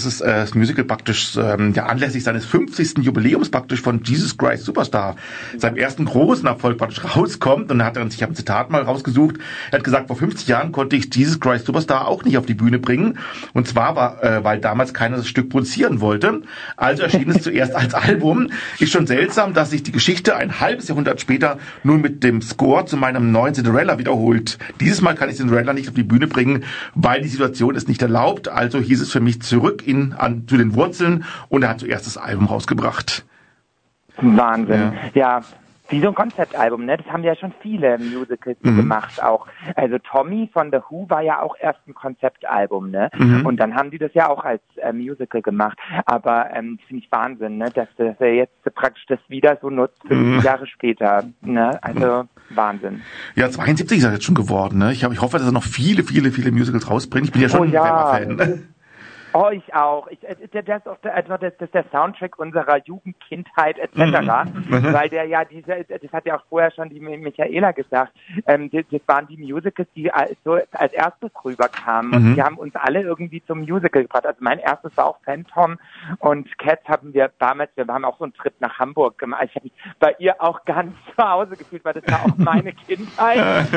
das Musical praktisch anlässlich seines 50. Jubiläums praktisch von Jesus Christ Superstar, seinem ersten großen Erfolg praktisch rauskommt. Und ich habe ein Zitat mal rausgesucht, er hat gesagt, vor 50 Jahren konnte ich Jesus Christ Superstar auch nicht auf die Bühne bringen. Und zwar weil damals keiner das Stück produzieren wollte. Also erschien es zuerst als Album. Ist schon seltsam, dass sich die Geschichte ein halbes Jahrhundert später nun mit dem Score zu meinem neuen Cinderella wiederholt. Dieses Mal kann ich Cinderella nicht auf die Bühne bringen, weil die Situation es nicht erlaubt. Also hieß es für mich zurück zu den Wurzeln und er hat zuerst das Album rausgebracht. Wahnsinn. Ja. Wie so ein Konzeptalbum, ne? Das haben ja schon viele Musicals gemacht auch. Also Tommy von The Who war ja auch erst ein Konzeptalbum, ne? Und dann haben die das ja auch als Musical gemacht. Aber finde ich Wahnsinn, ne? Dass er jetzt praktisch das wieder so nutzt, 50 Jahre später, ne? Also Wahnsinn. Ja, 72 ist er jetzt schon geworden, ne? Ich hoffe, dass er noch viele, viele, viele Musicals rausbringt. Ich bin ja schon ein Fan. Oh, ich auch. Das ist der Soundtrack unserer Jugend, Kindheit etc. Weil der ja das hat ja auch vorher schon die Michaela gesagt, das waren die Musicals, die so als erstes rüberkamen. Und die haben uns alle irgendwie zum Musical gebracht. Also mein erstes war auch Phantom und Cats haben wir haben auch so einen Trip nach Hamburg gemacht. Ich habe mich bei ihr auch ganz zu Hause gefühlt, weil das war auch meine Kindheit.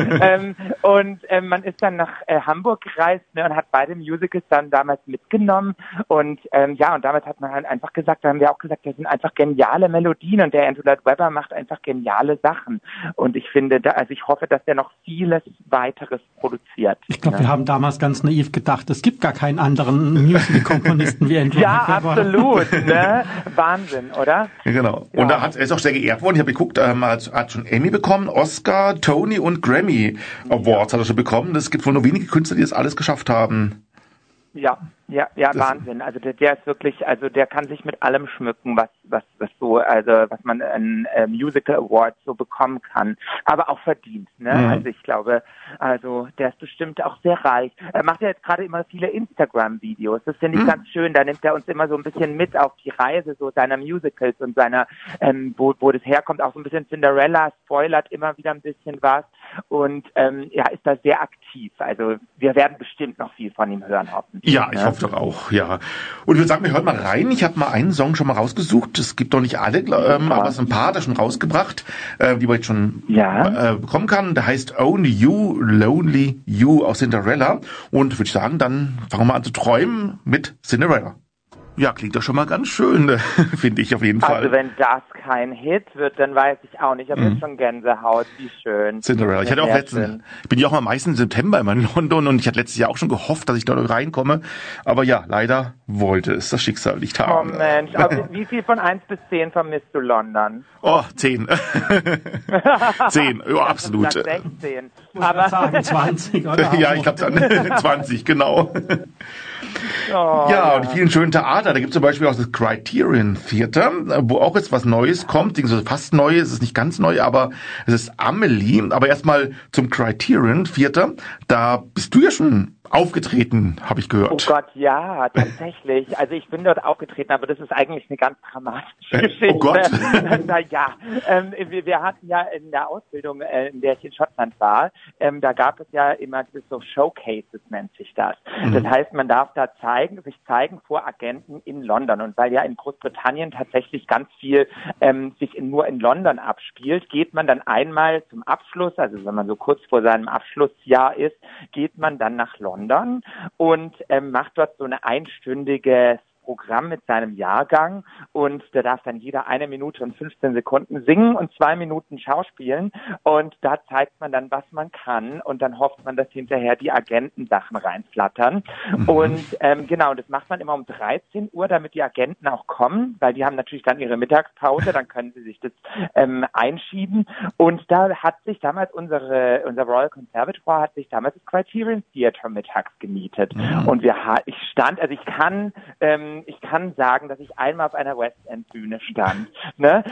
Man ist dann nach Hamburg gereist, ne, und hat beide Musicals dann damals mitgenommen. Und und damals hat man halt einfach gesagt, da haben wir auch gesagt, das sind einfach geniale Melodien und der Andrew Lloyd Webber macht einfach geniale Sachen. Und ich finde, ich hoffe, dass der noch vieles weiteres produziert. Ich glaube, wir haben damals ganz naiv gedacht, es gibt gar keinen anderen Musical-Komponisten wie Andrew Lloyd Webber. Ja, absolut, ne? Wahnsinn, oder? Ja, genau. Ja. Und er ist auch sehr geehrt worden. Ich habe geguckt, er hat schon Emmy bekommen, Oscar, Tony und Grammy Awards hat er schon bekommen. Es gibt wohl nur wenige Künstler, die das alles geschafft haben. Ja, Wahnsinn. Also der ist wirklich, also der kann sich mit allem schmücken, was man an Musical Awards so bekommen kann, aber auch verdient, ne? Also ich glaube, der ist bestimmt auch sehr reich. Er macht ja jetzt gerade immer viele Instagram-Videos. Das finde ich ganz schön. Da nimmt er uns immer so ein bisschen mit auf die Reise so seiner Musicals und seiner, wo das herkommt, auch so ein bisschen Cinderella, spoilert immer wieder ein bisschen was und ist da sehr aktiv. Also wir werden bestimmt noch viel von ihm hören, hoffentlich. Ja, ich hoffe doch auch, ja. Und ich würde sagen, wir hören mal rein. Ich habe mal einen Song schon mal rausgesucht. Es gibt doch nicht alle, aber so ein paar hat er schon rausgebracht, die man jetzt schon bekommen kann. Der heißt Only You, Lonely You aus Cinderella. Und würde ich sagen, dann fangen wir mal an zu träumen mit Cinderella. Ja, klingt doch schon mal ganz schön, finde ich auf jeden Fall. Also wenn das kein Hit wird, dann weiß ich auch nicht. Ich habe jetzt schon Gänsehaut, wie schön. Cinderella. Ich bin ja auch am meisten im September immer in London und ich hatte letztes Jahr auch schon gehofft, dass ich dort reinkomme. Aber ja, leider wollte es das Schicksal nicht haben. Oh Mensch, aber wie viel von 1 bis 10 vermisst du London? Oh, 10. 10, ja, absolut. 16. Aber sagen 20, oder? Ja, ich glaube 20, genau. Und die vielen schönen Theater. Da gibt es zum Beispiel auch das Criterion Theater, wo auch jetzt was Neues kommt. Also fast neu, es ist nicht ganz neu, aber es ist Amelie. Aber erstmal zum Criterion Theater. Da bist du ja schon aufgetreten, habe ich gehört. Oh Gott, ja, tatsächlich. Also ich bin dort aufgetreten, aber das ist eigentlich eine ganz dramatische Geschichte. Oh Gott. Wir hatten ja in der Ausbildung, in der ich in Schottland war, da gab es ja immer so Showcases, nennt sich das. Das heißt, man darf da sich zeigen vor Agenten in London. Und weil ja in Großbritannien tatsächlich ganz viel sich nur in London abspielt, geht man dann einmal zum Abschluss, also wenn man so kurz vor seinem Abschlussjahr ist, geht man dann nach London und macht dort so eine einstündige Programm mit seinem Jahrgang und da darf dann jeder 1 Minute und 15 Sekunden singen und 2 Minuten schauspielen und da zeigt man dann, was man kann und dann hofft man, dass hinterher die Agenten Sachen reinflattern und das macht man immer um 13 Uhr, damit die Agenten auch kommen, weil die haben natürlich dann ihre Mittagspause, dann können sie sich das einschieben und da hat sich damals unser Royal Conservatoire hat sich damals das Criterion Theatre mittags gemietet und ich kann sagen, dass ich einmal auf einer West End Bühne stand. Ne?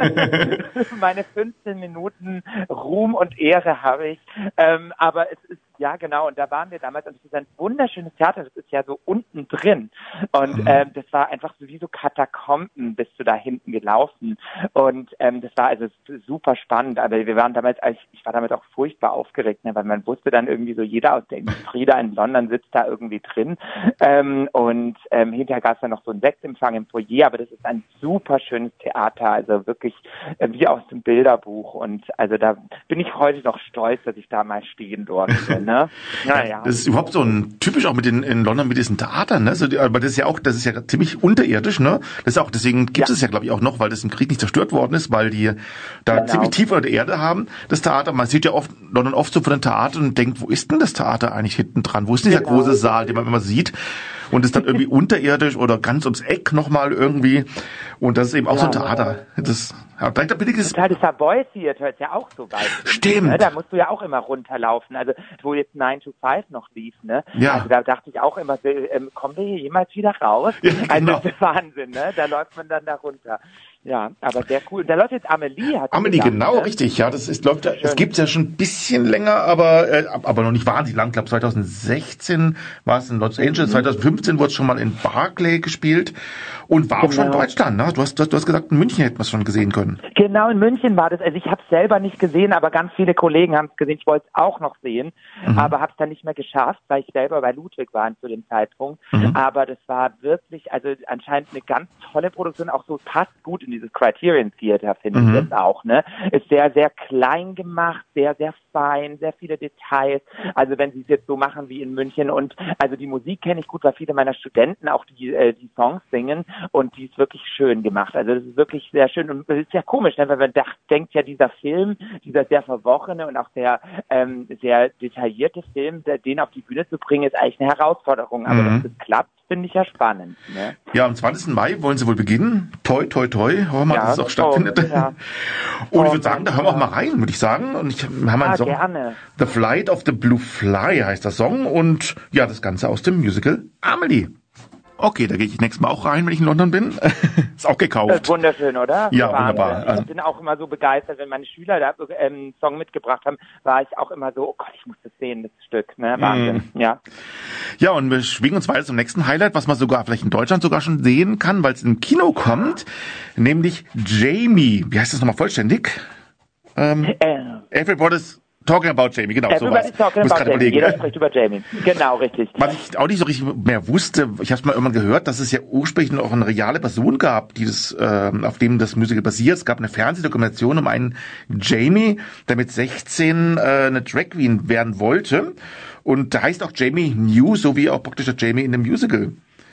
Meine 15 Minuten Ruhm und Ehre habe ich. Aber es ist Ja, genau. Und da waren wir damals, und das ist ein wunderschönes Theater, das ist ja so unten drin. Und das war einfach so wie so Katakomben, bist du da hinten gelaufen. Und das war also super spannend. Aber wir waren damals, ich war damit auch furchtbar aufgeregt, ne, weil man wusste dann irgendwie so, jeder aus der Industrie da in London sitzt da irgendwie drin. Hinterher gab es dann noch so einen Sektempfang im Foyer, aber das ist ein super schönes Theater, also wirklich wie aus dem Bilderbuch. Und also da bin ich heute noch stolz, dass ich da mal stehen durfte. Ne? Naja. Das ist überhaupt so ein typisch auch in London mit diesen Theatern, ne? Aber das ist ja ziemlich unterirdisch, ne? Das ist auch, deswegen gibt es ja, glaube ich, auch noch, weil das im Krieg nicht zerstört worden ist, weil die da ziemlich tief unter der Erde haben, das Theater. Man sieht ja London oft so von den Theatern und denkt, wo ist denn das Theater eigentlich hinten dran? Wo ist dieser große Saal, den man immer sieht? Und ist dann irgendwie unterirdisch oder ganz ums Eck nochmal irgendwie. Und das ist eben auch so ein Theater. Total, das Savoy Theater ist ja auch so weit. Stimmt. Ne? Da musst du ja auch immer runterlaufen. Also, wo jetzt 9 to 5 noch lief, ne? Ja. Also, da dachte ich auch immer, kommen wir hier jemals wieder raus? Ja, genau. Also, das ist Wahnsinn, ne? Da läuft man dann da runter. Ja, aber sehr cool. Da läuft jetzt Amelie. Amelie, genau, ne? Richtig. Ja, es gibt's ja schon ein bisschen länger, aber noch nicht wahnsinnig lang. Ich glaube, 2016 war es in Los Angeles, 2015 wurde es schon mal in Barclay gespielt und war auch schon in Deutschland. Ne? Du hast gesagt, in München hätten wir es schon gesehen können. Genau, in München war das. Also ich habe es selber nicht gesehen, aber ganz viele Kollegen haben es gesehen. Ich wollte es auch noch sehen, aber habe es dann nicht mehr geschafft, weil ich selber bei Ludwig war zu dem Zeitpunkt. Aber das war wirklich, also anscheinend eine ganz tolle Produktion, auch so passt gut in dieses Criterion Theater, finde ich jetzt auch. Ne? Ist sehr, sehr klein gemacht, sehr, sehr fein, sehr viele Details. Also wenn sie es jetzt so machen wie in München und also die Musik kenne ich gut, weil viele meiner Studenten auch die Songs singen und die ist wirklich schön gemacht. Also das ist wirklich sehr schön und es ist ja komisch, ne? Weil man denkt ja, dieser Film, dieser sehr verworrene und auch sehr detaillierte Film, den auf die Bühne zu bringen, ist eigentlich eine Herausforderung. Aber dass das klappt, finde ich ja spannend. Ne? Ja, am 20. Mai wollen sie wohl beginnen. Toi, toi, toi. Hoffen wir mal, dass es auch stattfindet. Ja. Und ich würde sagen, da hören wir auch mal rein, würde ich sagen. Und wir haben einen Song. Gerne. The Flight of the Blue Fly heißt der Song. Und ja, das Ganze aus dem Musical Amelie. Okay, da gehe ich nächstes Mal auch rein, wenn ich in London bin. Ist auch gekauft. Das ist wunderschön, oder? Ja, wunderbar. Ich bin auch immer so begeistert, wenn meine Schüler da einen Song mitgebracht haben, war ich auch immer so, oh Gott, ich muss das sehen, das Stück. Ne? Wahnsinn, ja. Ja, und wir schwingen uns weiter zum nächsten Highlight, was man sogar vielleicht in Deutschland sogar schon sehen kann, weil es im Kino kommt, nämlich Jamie. Wie heißt das nochmal vollständig? Everybody's Talking about Jamie, genau, sowas. Talking about Jamie. Jeder spricht über Jamie. Genau, richtig. Was ich auch nicht so richtig mehr wusste, ich habe es mal irgendwann gehört, dass es ja ursprünglich noch eine reale Person gab, die auf dem das Musical basiert. Es gab eine Fernsehdokumentation um einen Jamie, der mit 16 eine Drag Queen werden wollte. Und da heißt auch Jamie New, so wie auch praktisch der Jamie in dem Musical.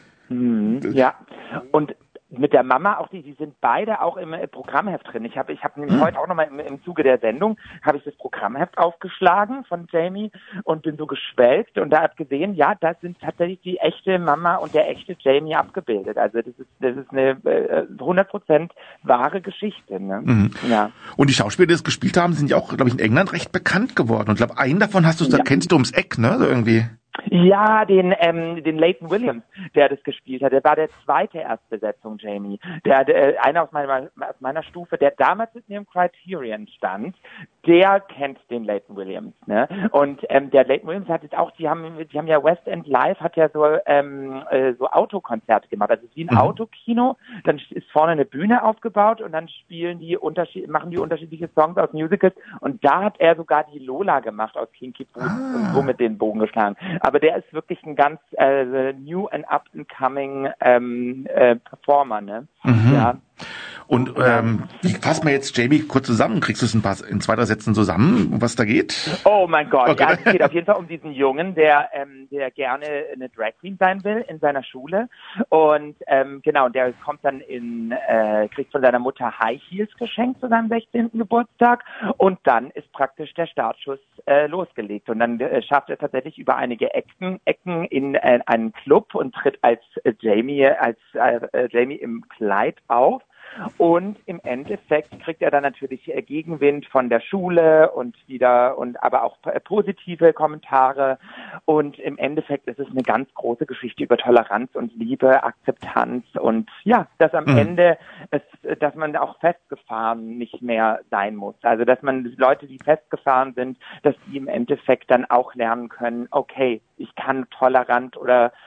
Ja, und mit der Mama auch die sind beide auch im Programmheft drin. Ich habe nämlich heute auch nochmal im Zuge der Sendung habe ich das Programmheft aufgeschlagen von Jamie und bin so geschwelgt und da habe gesehen, ja, da sind tatsächlich die echte Mama und der echte Jamie abgebildet. Also das ist eine 100% wahre Geschichte. Ne? Ja. Und die Schauspieler, die das gespielt haben, sind ja auch, glaube ich, in England recht bekannt geworden. Und ich glaube, einen davon kennst du ums Eck, ne? So irgendwie. Ja, den Leighton Williams, der das gespielt hat, der war der zweite Erstbesetzung, Jamie. Der einer aus meiner Stufe, der damals mit mir im Criterion stand, der kennt den Leighton Williams, ne? Und der Leighton Williams hat jetzt auch, die haben ja West End Live hat ja so Autokonzerte gemacht. Also es ist wie ein Autokino, dann ist vorne eine Bühne aufgebaut und dann machen die unterschiedliche Songs aus Musicals und da hat er sogar die Lola gemacht aus Kinky Boots und so mit den Bogen geschlagen. Aber der ist wirklich ein ganz new and up and coming Performer, ne? Ja. Und wie fassen wir jetzt Jamie kurz zusammen? Kriegst du es in 2-3 Sätzen zusammen, um was da geht? Oh mein Gott, okay. Ja, es geht auf jeden Fall um diesen Jungen, der gerne eine Drag Queen sein will in seiner Schule. Und genau, der kommt dann kriegt von seiner Mutter High Heels geschenkt zu seinem 16. Geburtstag und dann ist praktisch der Startschuss losgelegt. Und dann schafft er tatsächlich über einige Ecken in einen Club und tritt als Jamie im Kleid auf. Und im Endeffekt kriegt er dann natürlich Gegenwind von der Schule und aber auch positive Kommentare. Und im Endeffekt ist es eine ganz große Geschichte über Toleranz und Liebe, Akzeptanz und ja, dass am Ende dass man auch festgefahren nicht mehr sein muss. Also dass man Leute, die festgefahren sind, dass die im Endeffekt dann auch lernen können, okay, ich kann tolerant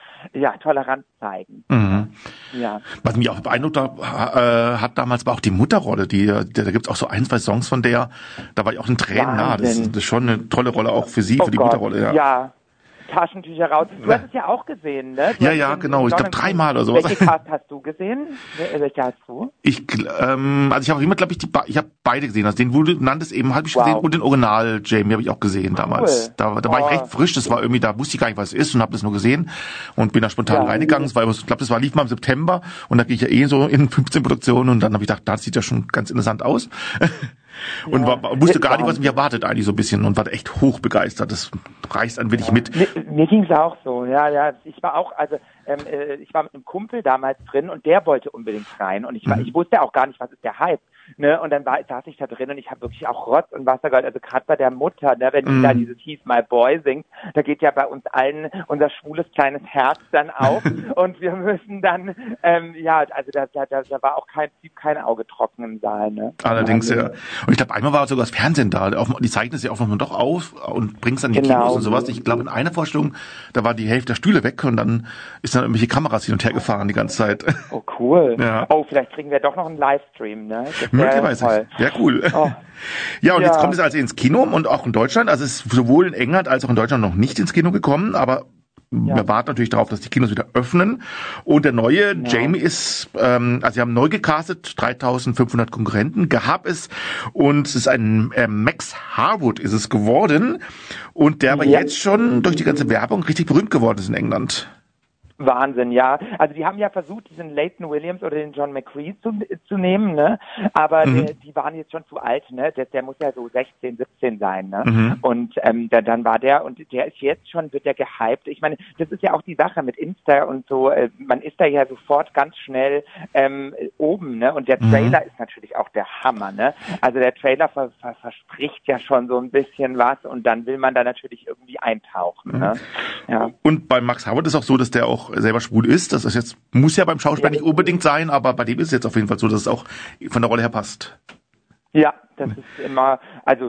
zeigen. Mhm. Ja. Was mich auch beeindruckt hat damals, war auch die Mutterrolle. Da gibt's auch so 1, 2 Songs von der, da war ich auch in Tränen nah. Das ist schon eine tolle Rolle auch für sie, für die Mutterrolle. Ja. Taschentücher raus. Du hast es ja auch gesehen, ne? Ja, genau. Ich glaube 3-mal oder sowas. Welche Cast hast du gesehen? Welche hast du? Ich habe immer, glaube ich, habe beide gesehen. Also den, wo du nanntest, eben habe ich gesehen und den Original Jamie habe ich auch gesehen damals. Da war ich recht frisch. Das war irgendwie, da wusste ich gar nicht, was es ist und habe das nur gesehen und bin da spontan reingegangen. Ich glaube, das lief mal im September und da gehe ich ja so in 15 Produktionen und dann habe ich gedacht, das sieht ja schon ganz interessant aus. Und wusste gar nicht, was mich erwartet eigentlich so ein bisschen und war echt hoch begeistert. Das reißt ein wenig mit. Mir ging's auch so, ja. Ich war auch, ich war mit einem Kumpel damals drin und der wollte unbedingt rein und ich wusste auch gar nicht, was ist der Hype. Ne, und dann saß ich da drin und ich habe wirklich auch Rotz und Wasser gehört, also gerade bei der Mutter, ne, wenn die da dieses He's My Boy singt, da geht ja bei uns allen unser schwules kleines Herz dann auf und wir müssen dann, also da war auch kein Auge trocken im Saal. Ne? Allerdings, ja. Und ich glaube, einmal war sogar das Fernsehen da, die zeichnen es ja auch noch doch auf und bringen es dann in die Kinos und sowas. Ich glaube, in einer Vorstellung, da war die Hälfte der Stühle weg und dann ist dann irgendwelche Kameras hin und her gefahren die ganze Zeit. Oh, cool. Ja. Oh, vielleicht kriegen wir doch noch einen Livestream, ne? Möglicherweise. Ja, cool. Oh. Ja, und jetzt kommt es also ins Kino und auch in Deutschland. Also es ist sowohl in England als auch in Deutschland noch nicht ins Kino gekommen, aber wir warten natürlich darauf, dass die Kinos wieder öffnen. Und der neue Jamie ist, sie haben neu gecastet, 3.500 Konkurrenten gab es. Und es ist ein Max Harwood ist es geworden. Und der aber jetzt schon durch die ganze Werbung richtig berühmt geworden ist in England. Wahnsinn, ja. Also die haben ja versucht, diesen Leighton Williams oder den John McCree zu nehmen, ne? Aber die waren jetzt schon zu alt, ne? Der muss ja so 16, 17 sein, ne? Und dann war der, und der ist jetzt schon, wird der gehypt. Ich meine, das ist ja auch die Sache mit Insta und so, man ist da ja sofort ganz schnell oben, ne? Und der Trailer ist natürlich auch der Hammer, ne? Also der Trailer verspricht ja schon so ein bisschen was und dann will man da natürlich irgendwie eintauchen, ne? Ja. Und bei Max Harwood ist auch so, dass der auch selber schwul ist. Das ist jetzt, muss ja beim Schauspieler nicht unbedingt sein, aber bei dem ist es jetzt auf jeden Fall so, dass es auch von der Rolle her passt. Ja, das ist immer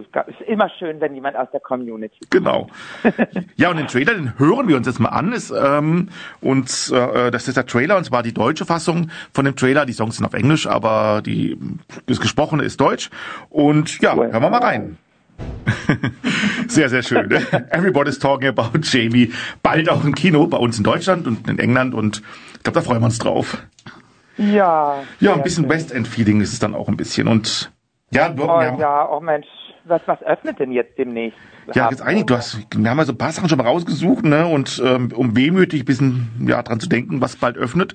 schön, wenn jemand aus der Community kommt. Genau. Ja, und den Trailer, den hören wir uns jetzt mal an. Das ist der Trailer, und zwar die deutsche Fassung von dem Trailer. Die Songs sind auf Englisch, aber das Gesprochene ist Deutsch. Und ja, hören wir mal rein. Sehr, sehr schön. Everybody's talking about Jamie. Bald auch im Kino, bei uns in Deutschland und in England. Und ich glaube, da freuen wir uns drauf. Ja. Ja, ein bisschen West End Feeling ist es dann auch ein bisschen. Und oh Mensch, was öffnet denn jetzt demnächst? Ja, jetzt eigentlich, wir haben ja so ein paar Sachen schon mal rausgesucht, ne? Und um wehmütig ein bisschen dran zu denken, was bald öffnet.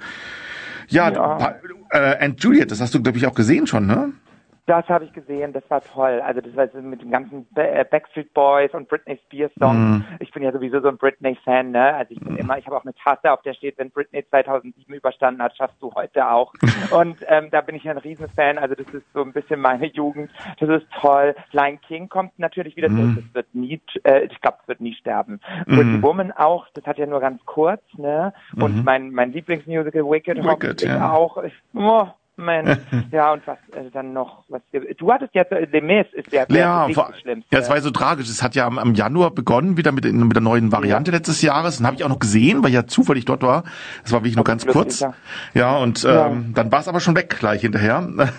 And Juliet, das hast du, glaube ich, auch gesehen schon, ne? Das habe ich gesehen, das war toll. Also das war mit den ganzen Backstreet Boys und Britney Spears Songs. Ich bin ja sowieso so ein Britney-Fan, ne? Also ich habe auch eine Tasse, auf der steht, wenn Britney 2007 überstanden hat, schaffst du heute auch. Und da bin ich ein Riesenfan. Also das ist so ein bisschen meine Jugend. Das ist toll. Lion King kommt natürlich wieder zurück. Das wird nie, ich glaube, es wird nie sterben. Pretty Woman auch. Das hat ja nur ganz kurz, ne? Und mein Lieblingsmusical Wicked auch. Mensch, ja, und was dann noch, du hattest jetzt, Les Mis ist der schlimmste. Ja, es war so tragisch. Es hat ja am Januar begonnen, wieder mit der neuen Variante letztes Jahres. Den habe ich auch noch gesehen, weil ich ja zufällig dort war. Das war wirklich nur ganz kurz. Ja, und dann war es aber schon weg gleich hinterher.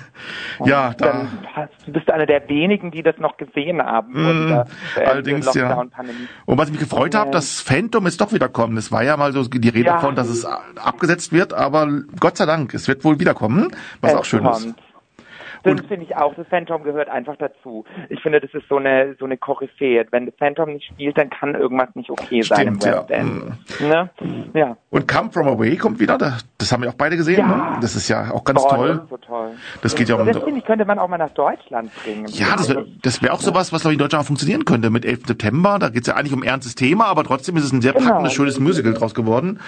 Du bist einer der wenigen, die das noch gesehen haben. Allerdings, Lockdown-Pandemie. Und was ich mich gefreut habe, dass Phantom jetzt doch wiederkommen. Es war ja mal so die Rede davon, dass es abgesetzt wird, aber Gott sei Dank, es wird wohl wiederkommen. Was auch schön ist. Das finde ich auch. Das Phantom gehört einfach dazu. Ich finde, das ist so eine Koryphäe. Wenn das Phantom nicht spielt, dann kann irgendwas nicht okay sein im West End. Ne? Ja. Und Come From Away kommt wieder. Das haben wir auch beide gesehen. Ja. Ne? Das ist ja auch ganz toll. Das ist so toll. Das geht ja um. Das finde ich, könnte man auch mal nach Deutschland bringen. Ja, das wäre auch sowas, was glaube ich in Deutschland auch funktionieren könnte. Mit 11. September. Da geht es ja eigentlich um ein ernstes Thema, aber trotzdem ist es ein sehr packendes, schönes Musical draus geworden.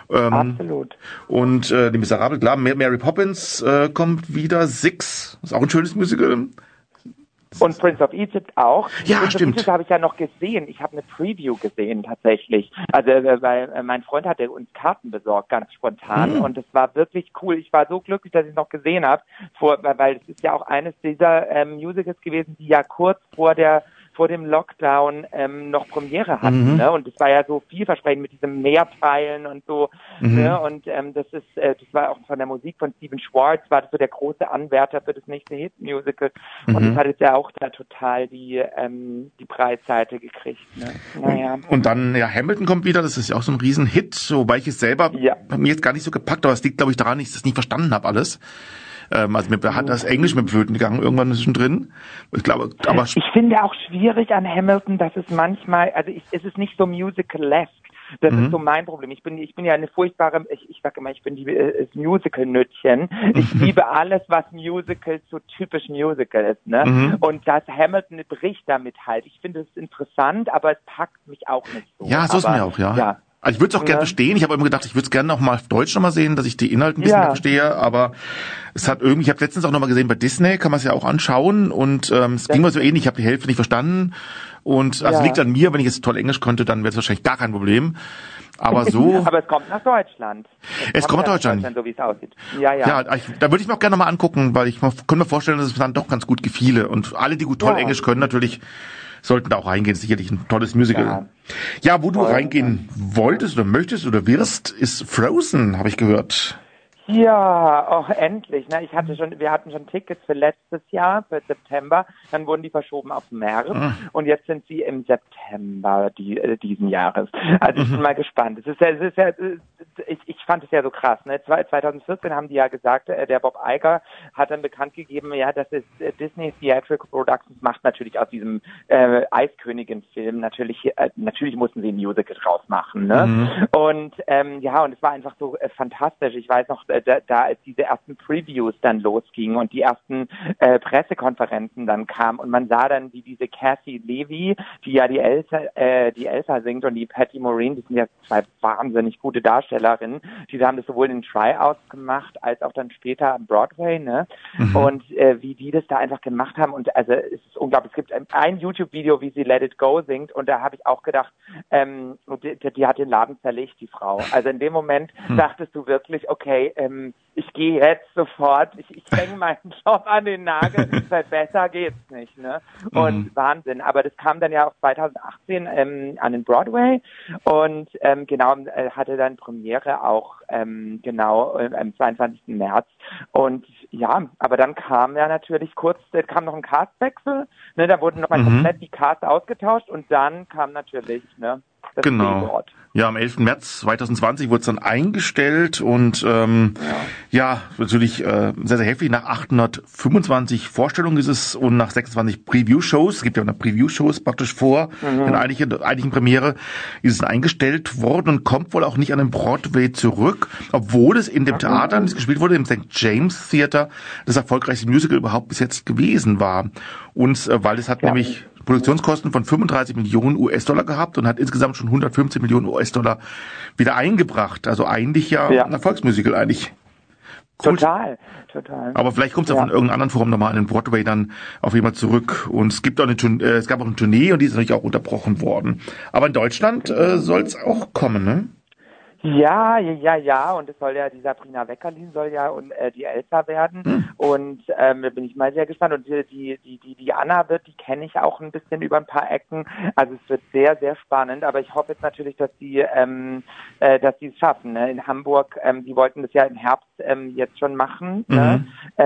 Absolut. Und die Miserable, klar, Mary Poppins kommt wieder, Six, ist auch ein schönes Musical. Und Prince of Egypt auch. Ja, Prince stimmt. of Egypt habe ich ja noch gesehen. Ich habe eine Preview gesehen tatsächlich. Also weil mein Freund hatte uns Karten besorgt, ganz spontan. Und es war wirklich cool. Ich war so glücklich, dass ich es noch gesehen habe, weil es ist ja auch eines dieser Musicals gewesen, die ja kurz vor dem Lockdown noch Premiere hatten, ne? Und das war ja so vielversprechend mit diesem Meerpfeilen und so, ne? Und das war auch von der Musik von Stephen Schwartz, war das so der große Anwärter für das nächste Hit-Musical. Und das hat jetzt ja auch da total die Preisseite gekriegt, ne? Naja. Und dann, ja, Hamilton kommt wieder, das ist ja auch so ein Riesenhit, wobei ich es selber mir jetzt gar nicht so gepackt, aber es liegt, glaube ich, daran, dass ich das nicht verstanden habe alles. Also mir hat das Englisch mit Flöten gegangen, irgendwann zwischendrin. Ich glaube, aber ich finde auch schwierig an Hamilton, dass es manchmal, also es ist nicht so musical-esque. Das ist so mein Problem. Ich bin ja eine furchtbare, ich sage immer, ich bin das Musical-Nütchen. Ich liebe alles, was Musical so typisch Musical ist, ne? Und das Hamilton bricht damit halt. Ich finde es interessant, aber es packt mich auch nicht so. Ja, so ist mir auch, ja. Also ich würde es auch gerne verstehen. Ich habe immer gedacht, ich würde es gerne noch mal auf Deutsch noch mal sehen, dass ich die Inhalte ein bisschen mehr verstehe. Aber es hat irgendwie, ich habe letztens auch noch mal gesehen, bei Disney kann man es ja auch anschauen. Und es ging mir so ähnlich, ich habe die Hälfte nicht verstanden. Und also liegt an mir, wenn ich jetzt toll Englisch konnte, dann wäre es wahrscheinlich gar kein Problem. Aber so... Aber es kommt nach Deutschland. Es kommt nach Deutschland. So wie es aussieht. Ja. Da würde ich mir auch gerne noch mal angucken, weil ich könnte mir vorstellen, dass es dann doch ganz gut gefiele. Und alle, die gut toll Englisch können, natürlich... sollten da auch reingehen. Das ist sicherlich ein tolles Musical. Ja, wo du reingehen wolltest oder möchtest oder wirst, ist Frozen, habe ich gehört. Ja, auch endlich. Ne? Wir hatten schon Tickets für letztes Jahr, für September. Dann wurden die verschoben auf März. Und jetzt sind sie im September diesen Jahres. Also ich bin mal gespannt. Ich fand es ja so krass. Ne? 2014 haben die ja gesagt, der Bob Iger hat dann bekannt gegeben, ja, dass es Disney Theatrical Productions macht natürlich aus diesem Eiskönigin-Film. Natürlich mussten sie ein Musical draus machen. Ne? Und und es war einfach so fantastisch. Ich weiß noch, da als diese ersten Previews dann losgingen und die ersten Pressekonferenzen dann kamen und man sah dann, wie diese Cathy Levy, die ja die Elsa singt, und die Patty Maureen, die sind ja zwei wahnsinnig gute Darstellerinnen, die haben das sowohl in den Tryouts gemacht, als auch dann später am Broadway, ne? Und wie die das da einfach gemacht haben, und also es ist unglaublich. Es gibt ein YouTube-Video, wie sie Let It Go singt, und da habe ich auch gedacht, die hat den Laden zerlegt, die Frau. Also in dem Moment dachtest du wirklich, okay, ich gehe jetzt sofort, ich hänge meinen Job an den Nagel, weil besser geht's nicht, ne? Und Wahnsinn. Aber das kam dann ja auch 2018 an den Broadway und hatte dann Premiere auch am 22. März. Und ja, aber dann kam ja natürlich kam noch ein Castwechsel, ne? Da wurden nochmal komplett die Casts ausgetauscht und dann kam natürlich, ne? Das Drehwort. Ja, am 11. März 2020 wurde es dann eingestellt und natürlich sehr, sehr heftig. Nach 825 Vorstellungen ist es und nach 26 Preview-Shows, es gibt ja auch noch Preview-Shows praktisch vor, in der eigentlichen Premiere, ist es eingestellt worden und kommt wohl auch nicht an den Broadway zurück, obwohl es in dem Theater, das gespielt wurde, im St. James Theater, das erfolgreichste Musical überhaupt bis jetzt gewesen war. Und weil es hat nämlich Produktionskosten von 35 Millionen US-Dollar gehabt und hat insgesamt schon 115 Millionen US-Dollar wieder eingebracht. Also eigentlich ein Erfolgsmusical eigentlich. Cool. Total. Aber vielleicht kommt es ja von irgendeiner anderen Form nochmal an den Broadway dann auf jeden Fall zurück. Und es gibt auch es gab auch eine Tournee und die ist natürlich auch unterbrochen worden. Aber in Deutschland soll es auch kommen, ne? Ja, und es soll ja, die Sabrina Weckerlin soll ja die Elsa werden und da bin ich mal sehr gespannt, und die Anna die kenne ich auch ein bisschen über ein paar Ecken, also es wird sehr, sehr spannend, aber ich hoffe jetzt natürlich, dass die es schaffen, ne? In Hamburg, die wollten das ja im Herbst jetzt schon machen, ne?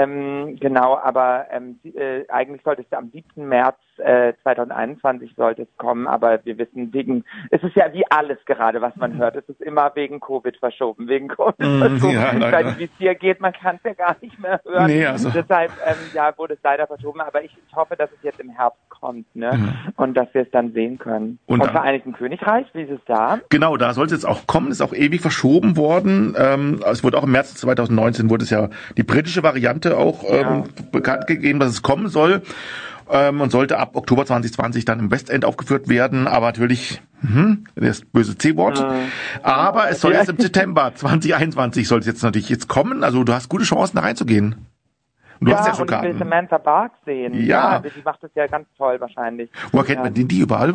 Aber eigentlich sollte es am 7. März 2021 sollte es kommen, aber wir wissen, es ist ja wie alles gerade, was man hört, es ist immer wegen Covid verschoben. Ich weiß nicht, wie es hier geht, man kann es ja gar nicht mehr hören. Nee, also. Deshalb wurde es leider verschoben, aber ich hoffe, dass es jetzt im Herbst kommt, ne? Und dass wir es dann sehen können. Und Vereinigten Königreich, wie ist es da? Genau, da soll es jetzt auch kommen, ist auch ewig verschoben worden. Es wurde auch im März 2019 wurde es ja die britische Variante auch bekannt gegeben, dass es kommen soll. und sollte ab Oktober 2020 dann im Westend aufgeführt werden, aber natürlich das böse C-Wort. Aber es soll erst im September 2021 soll es jetzt kommen, also du hast gute Chancen da reinzugehen. Du hast ja schon Karten. Ich will Samantha Barks sehen. Ja. Die macht das ja ganz toll wahrscheinlich. Woher kennt man die überall?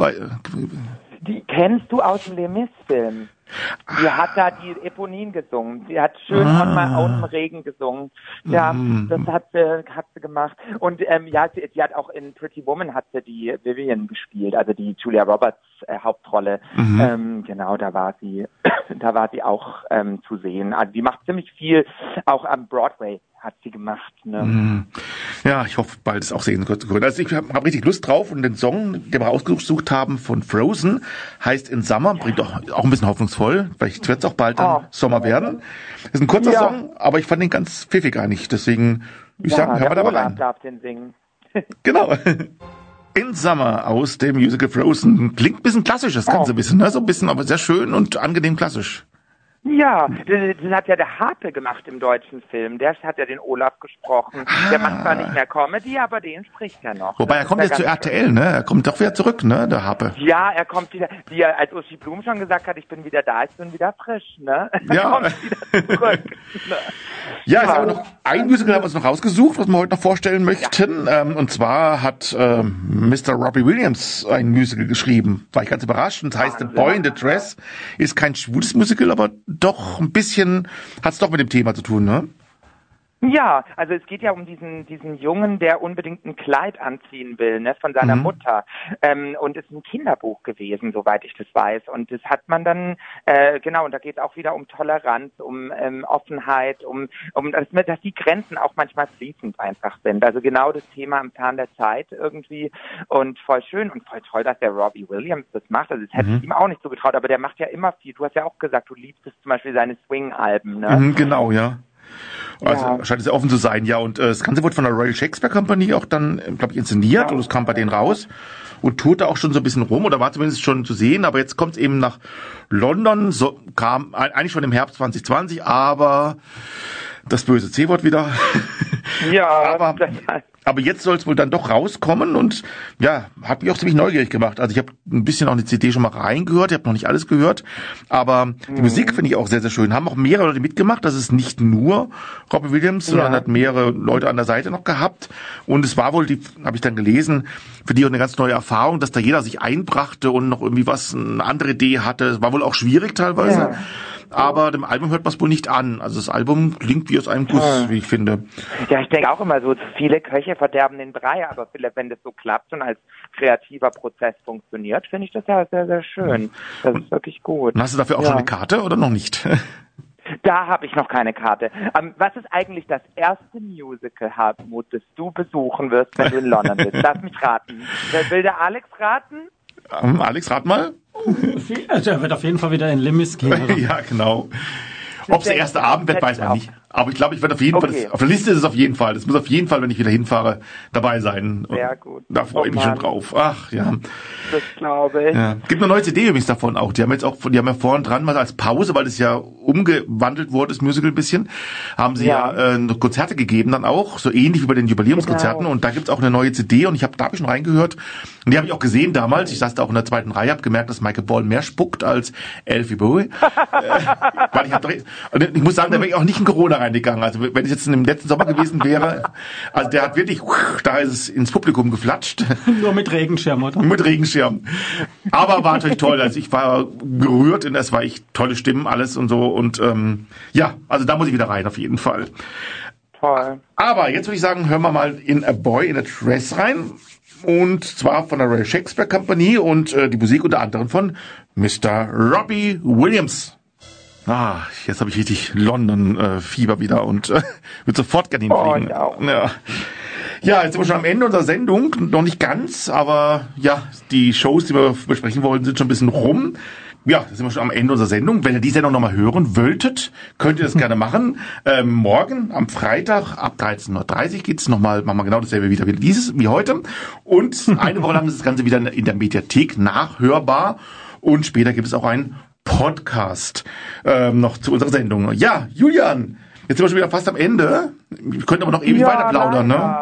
Die kennst du aus dem Les Mis-Film. Die hat da die Eponine gesungen. Sie hat schön On My Own im Regen gesungen. Ja, das hat sie gemacht. Und sie hat auch in Pretty Woman hat sie die Vivian gespielt, also die Julia Roberts Hauptrolle. Genau, da war sie auch zu sehen. Also die macht ziemlich viel, auch am Broadway hat sie gemacht. Ne? Ja, ich hoffe, bald es auch sehen zu können. Also ich habe richtig Lust drauf und den Song, den wir ausgesucht haben von Frozen, heißt In Summer, bringt auch ein bisschen hoffnungsvoll. Vielleicht wird es auch bald dann Sommer werden. Ist ein kurzer Song, aber ich fand den ganz pfiffig eigentlich. Deswegen, ich sage, hören wir da mal rein. Darf den singen. Genau. In Summer aus dem Musical Frozen. Klingt ein bisschen klassisch, das Ganze ein bisschen, ne? So ein bisschen, aber sehr schön und angenehm klassisch. Ja, das hat ja der Harpe gemacht im deutschen Film. Der hat ja den Olaf gesprochen. Der macht zwar nicht mehr Comedy, aber den spricht er noch. Wobei, er kommt jetzt zu RTL, ne? Er kommt doch wieder zurück, ne, der Harpe. Ja, er kommt wieder, wie er als Uschi Blum schon gesagt hat, ich bin wieder da, ich bin wieder frisch, ne? Ja. Er kommt wieder zurück. Ne? Ja, es ist aber noch ein Musical, haben wir uns noch rausgesucht, was wir heute noch vorstellen möchten. Und zwar hat Mr. Robbie Williams ein Musical geschrieben. War ich ganz überrascht. Und es heißt The Boy in the Dress. Ist kein schwules Musical, aber doch ein bisschen, hat es doch mit dem Thema zu tun, ne? Ja, also es geht ja um diesen Jungen, der unbedingt ein Kleid anziehen will, ne, von seiner Mutter. Und es ist ein Kinderbuch gewesen, soweit ich das weiß. Und das hat man dann, und da geht es auch wieder um Toleranz, um Offenheit, dass die Grenzen auch manchmal fließend einfach sind. Also genau das Thema am Zahn der Zeit irgendwie. Und voll schön und voll toll, dass der Robbie Williams das macht. Also das hätte ich ihm auch nicht so getraut, aber der macht ja immer viel. Du hast ja auch gesagt, du liebst es zum Beispiel seine Swing-Alben, ne? Genau, ja. Also scheint es ja offen zu sein, ja. Und das Ganze wurde von der Royal Shakespeare Company auch dann, glaube ich, inszeniert und es kam bei denen raus und tourte auch schon so ein bisschen rum oder war zumindest schon zu sehen. Aber jetzt kommt es eben nach London, so kam eigentlich schon im Herbst 2020, aber das böse C-Wort wieder. Ja, aber jetzt soll es wohl dann doch rauskommen und ja, hat mich auch ziemlich neugierig gemacht. Also ich habe ein bisschen auch eine CD schon mal reingehört, ich habe noch nicht alles gehört, aber die Musik finde ich auch sehr, sehr schön. Haben auch mehrere Leute mitgemacht, das ist nicht nur Robbie Williams, sondern hat mehrere Leute an der Seite noch gehabt und es war wohl, habe ich dann gelesen, für die auch eine ganz neue Erfahrung, dass da jeder sich einbrachte und noch irgendwie eine andere Idee hatte. Es war wohl auch schwierig teilweise. Ja. Aber dem Album hört man es wohl nicht an. Also das Album klingt wie aus einem Guss, wie ich finde. Ja, ich denke auch immer so, viele Köche verderben den Brei, aber wenn das so klappt und als kreativer Prozess funktioniert, finde ich das ja sehr, sehr schön. Das ist wirklich gut. Und hast du dafür auch schon eine Karte oder noch nicht? Da habe ich noch keine Karte. Was ist eigentlich das erste Musical, Hartmut, das du besuchen wirst, wenn du in London bist? Lass mich raten. Will der Alex raten? Alex, rat mal. Also er wird auf jeden Fall wieder in Les Mis gehen. Oder? Ja, genau. Ob es der erste Abend wird, weiß man nicht. Aber ich glaube, ich werde auf jeden Fall, auf der Liste ist es auf jeden Fall. Das muss auf jeden Fall, wenn ich wieder hinfahre, dabei sein. Und sehr gut. Da freue ich mich schon drauf. Ach, ja. Das glaube ich. Ja. Gibt eine neue CD übrigens davon auch. Die haben ja vorn dran mal als Pause, weil das ja umgewandelt wurde, das Musical ein bisschen, haben sie noch Konzerte gegeben dann auch, so ähnlich wie bei den Jubiläumskonzerten. Genau. Und da gibt's auch eine neue CD und da habe ich schon reingehört. Und die habe ich auch gesehen damals. Ich saß da auch in der zweiten Reihe, habe gemerkt, dass Michael Ball mehr spuckt als Elfie Bowie. Weil ich muss sagen, da wäre ich auch nicht in Corona reingegangen. Also wenn es jetzt im letzten Sommer gewesen wäre, also der hat wirklich, da ist es ins Publikum geflatscht. Nur mit Regenschirm, oder? Mit Regenschirm. Aber war natürlich toll. Also ich war gerührt und es war echt tolle Stimmen, alles und so. Und also da muss ich wieder rein, auf jeden Fall. Toll. Aber jetzt würde ich sagen, hören wir mal in A Boy in a Dress rein. Und zwar von der Royal Shakespeare Company und die Musik unter anderem von Mr. Robbie Williams. Jetzt habe ich richtig London-Fieber wieder und würde sofort gerne hinfliegen. Ja, jetzt sind wir schon am Ende unserer Sendung. Noch nicht ganz, aber ja, die Shows, die wir besprechen wollten, sind schon ein bisschen rum. Ja, da sind wir schon am Ende unserer Sendung. Wenn ihr die Sendung nochmal hören wolltet, könnt ihr das gerne machen. Morgen, am Freitag, ab 13.30 Uhr geht's nochmal, machen wir genau dasselbe wieder wie heute. Und eine Woche lang ist das Ganze wieder in der Mediathek nachhörbar. Und später gibt es auch einen Podcast noch zu unserer Sendung. Ja, Julian, jetzt sind wir schon wieder fast am Ende. Wir könnten aber noch ewig weiter plaudern, ne?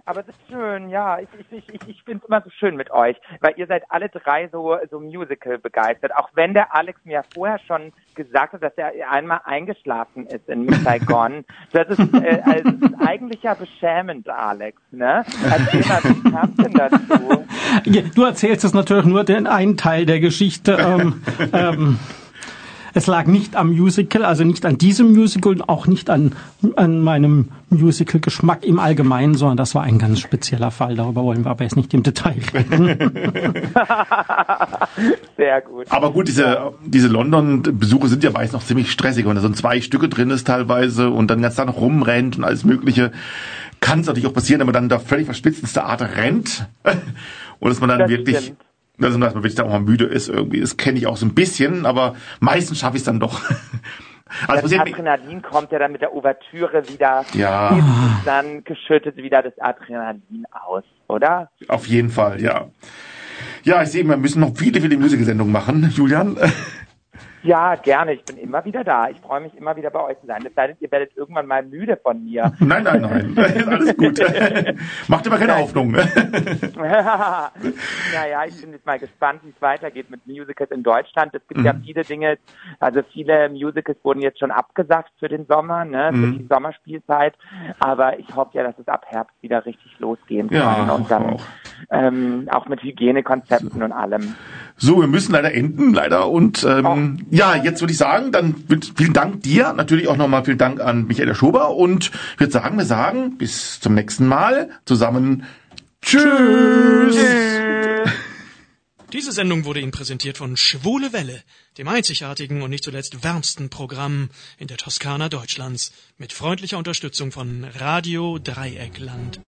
Aber das ist schön, ja. Ich finde es immer so schön mit euch, weil ihr seid alle drei so Musical begeistert. Auch wenn der Alex mir vorher schon gesagt hat, dass er einmal eingeschlafen ist in Saigon. Das ist, eigentlich ja beschämend, Alex, ne? Erzähl mal, wie kam denn dazu? Ja, du erzählst es natürlich nur den einen Teil der Geschichte. Es lag nicht am Musical, also nicht an diesem Musical und auch nicht an meinem Musical-Geschmack im Allgemeinen, sondern das war ein ganz spezieller Fall. Darüber wollen wir aber jetzt nicht im Detail reden. Sehr gut. Aber gut, diese London-Besuche sind ja meist noch ziemlich stressig. Wenn da so 2 Stücke drin ist teilweise und dann ganz da noch rumrennt und alles Mögliche, kann es natürlich auch passieren, dass man dann da völlig verspitzenster Art rennt und dass man dann wirklich... dass man wirklich dann auch mal müde ist irgendwie. Das kenne ich auch so ein bisschen, aber meistens schaffe ich es dann doch. Also das Adrenalin kommt ja dann mit der Ouvertüre wieder. Ja. Dann geschüttet wieder das Adrenalin aus, oder? Auf jeden Fall, ja. Ja, ich sehe, wir müssen noch viele Musical-Sendungen machen, Julian. Ja, gerne. Ich bin immer wieder da. Ich freue mich immer wieder bei euch zu sein. Es sei denn, ihr werdet irgendwann mal müde von mir. Nein. Ist alles gut. Macht immer keine Hoffnung. Naja, ich bin jetzt mal gespannt, wie es weitergeht mit Musicals in Deutschland. Es gibt ja viele Dinge, also viele Musicals wurden jetzt schon abgesagt für den Sommer, ne, für die Sommerspielzeit. Aber ich hoffe ja, dass es ab Herbst wieder richtig losgehen kann. Ja, und dann auch mit Hygienekonzepten und allem. So, wir müssen leider enden, und ja, jetzt würde ich sagen, dann vielen Dank dir, natürlich auch nochmal vielen Dank an Michaela Schober und ich würde sagen, wir sagen bis zum nächsten Mal zusammen Tschüss! Diese Sendung wurde Ihnen präsentiert von Schwule Welle, dem einzigartigen und nicht zuletzt wärmsten Programm in der Toskana Deutschlands, mit freundlicher Unterstützung von Radio Dreieckland.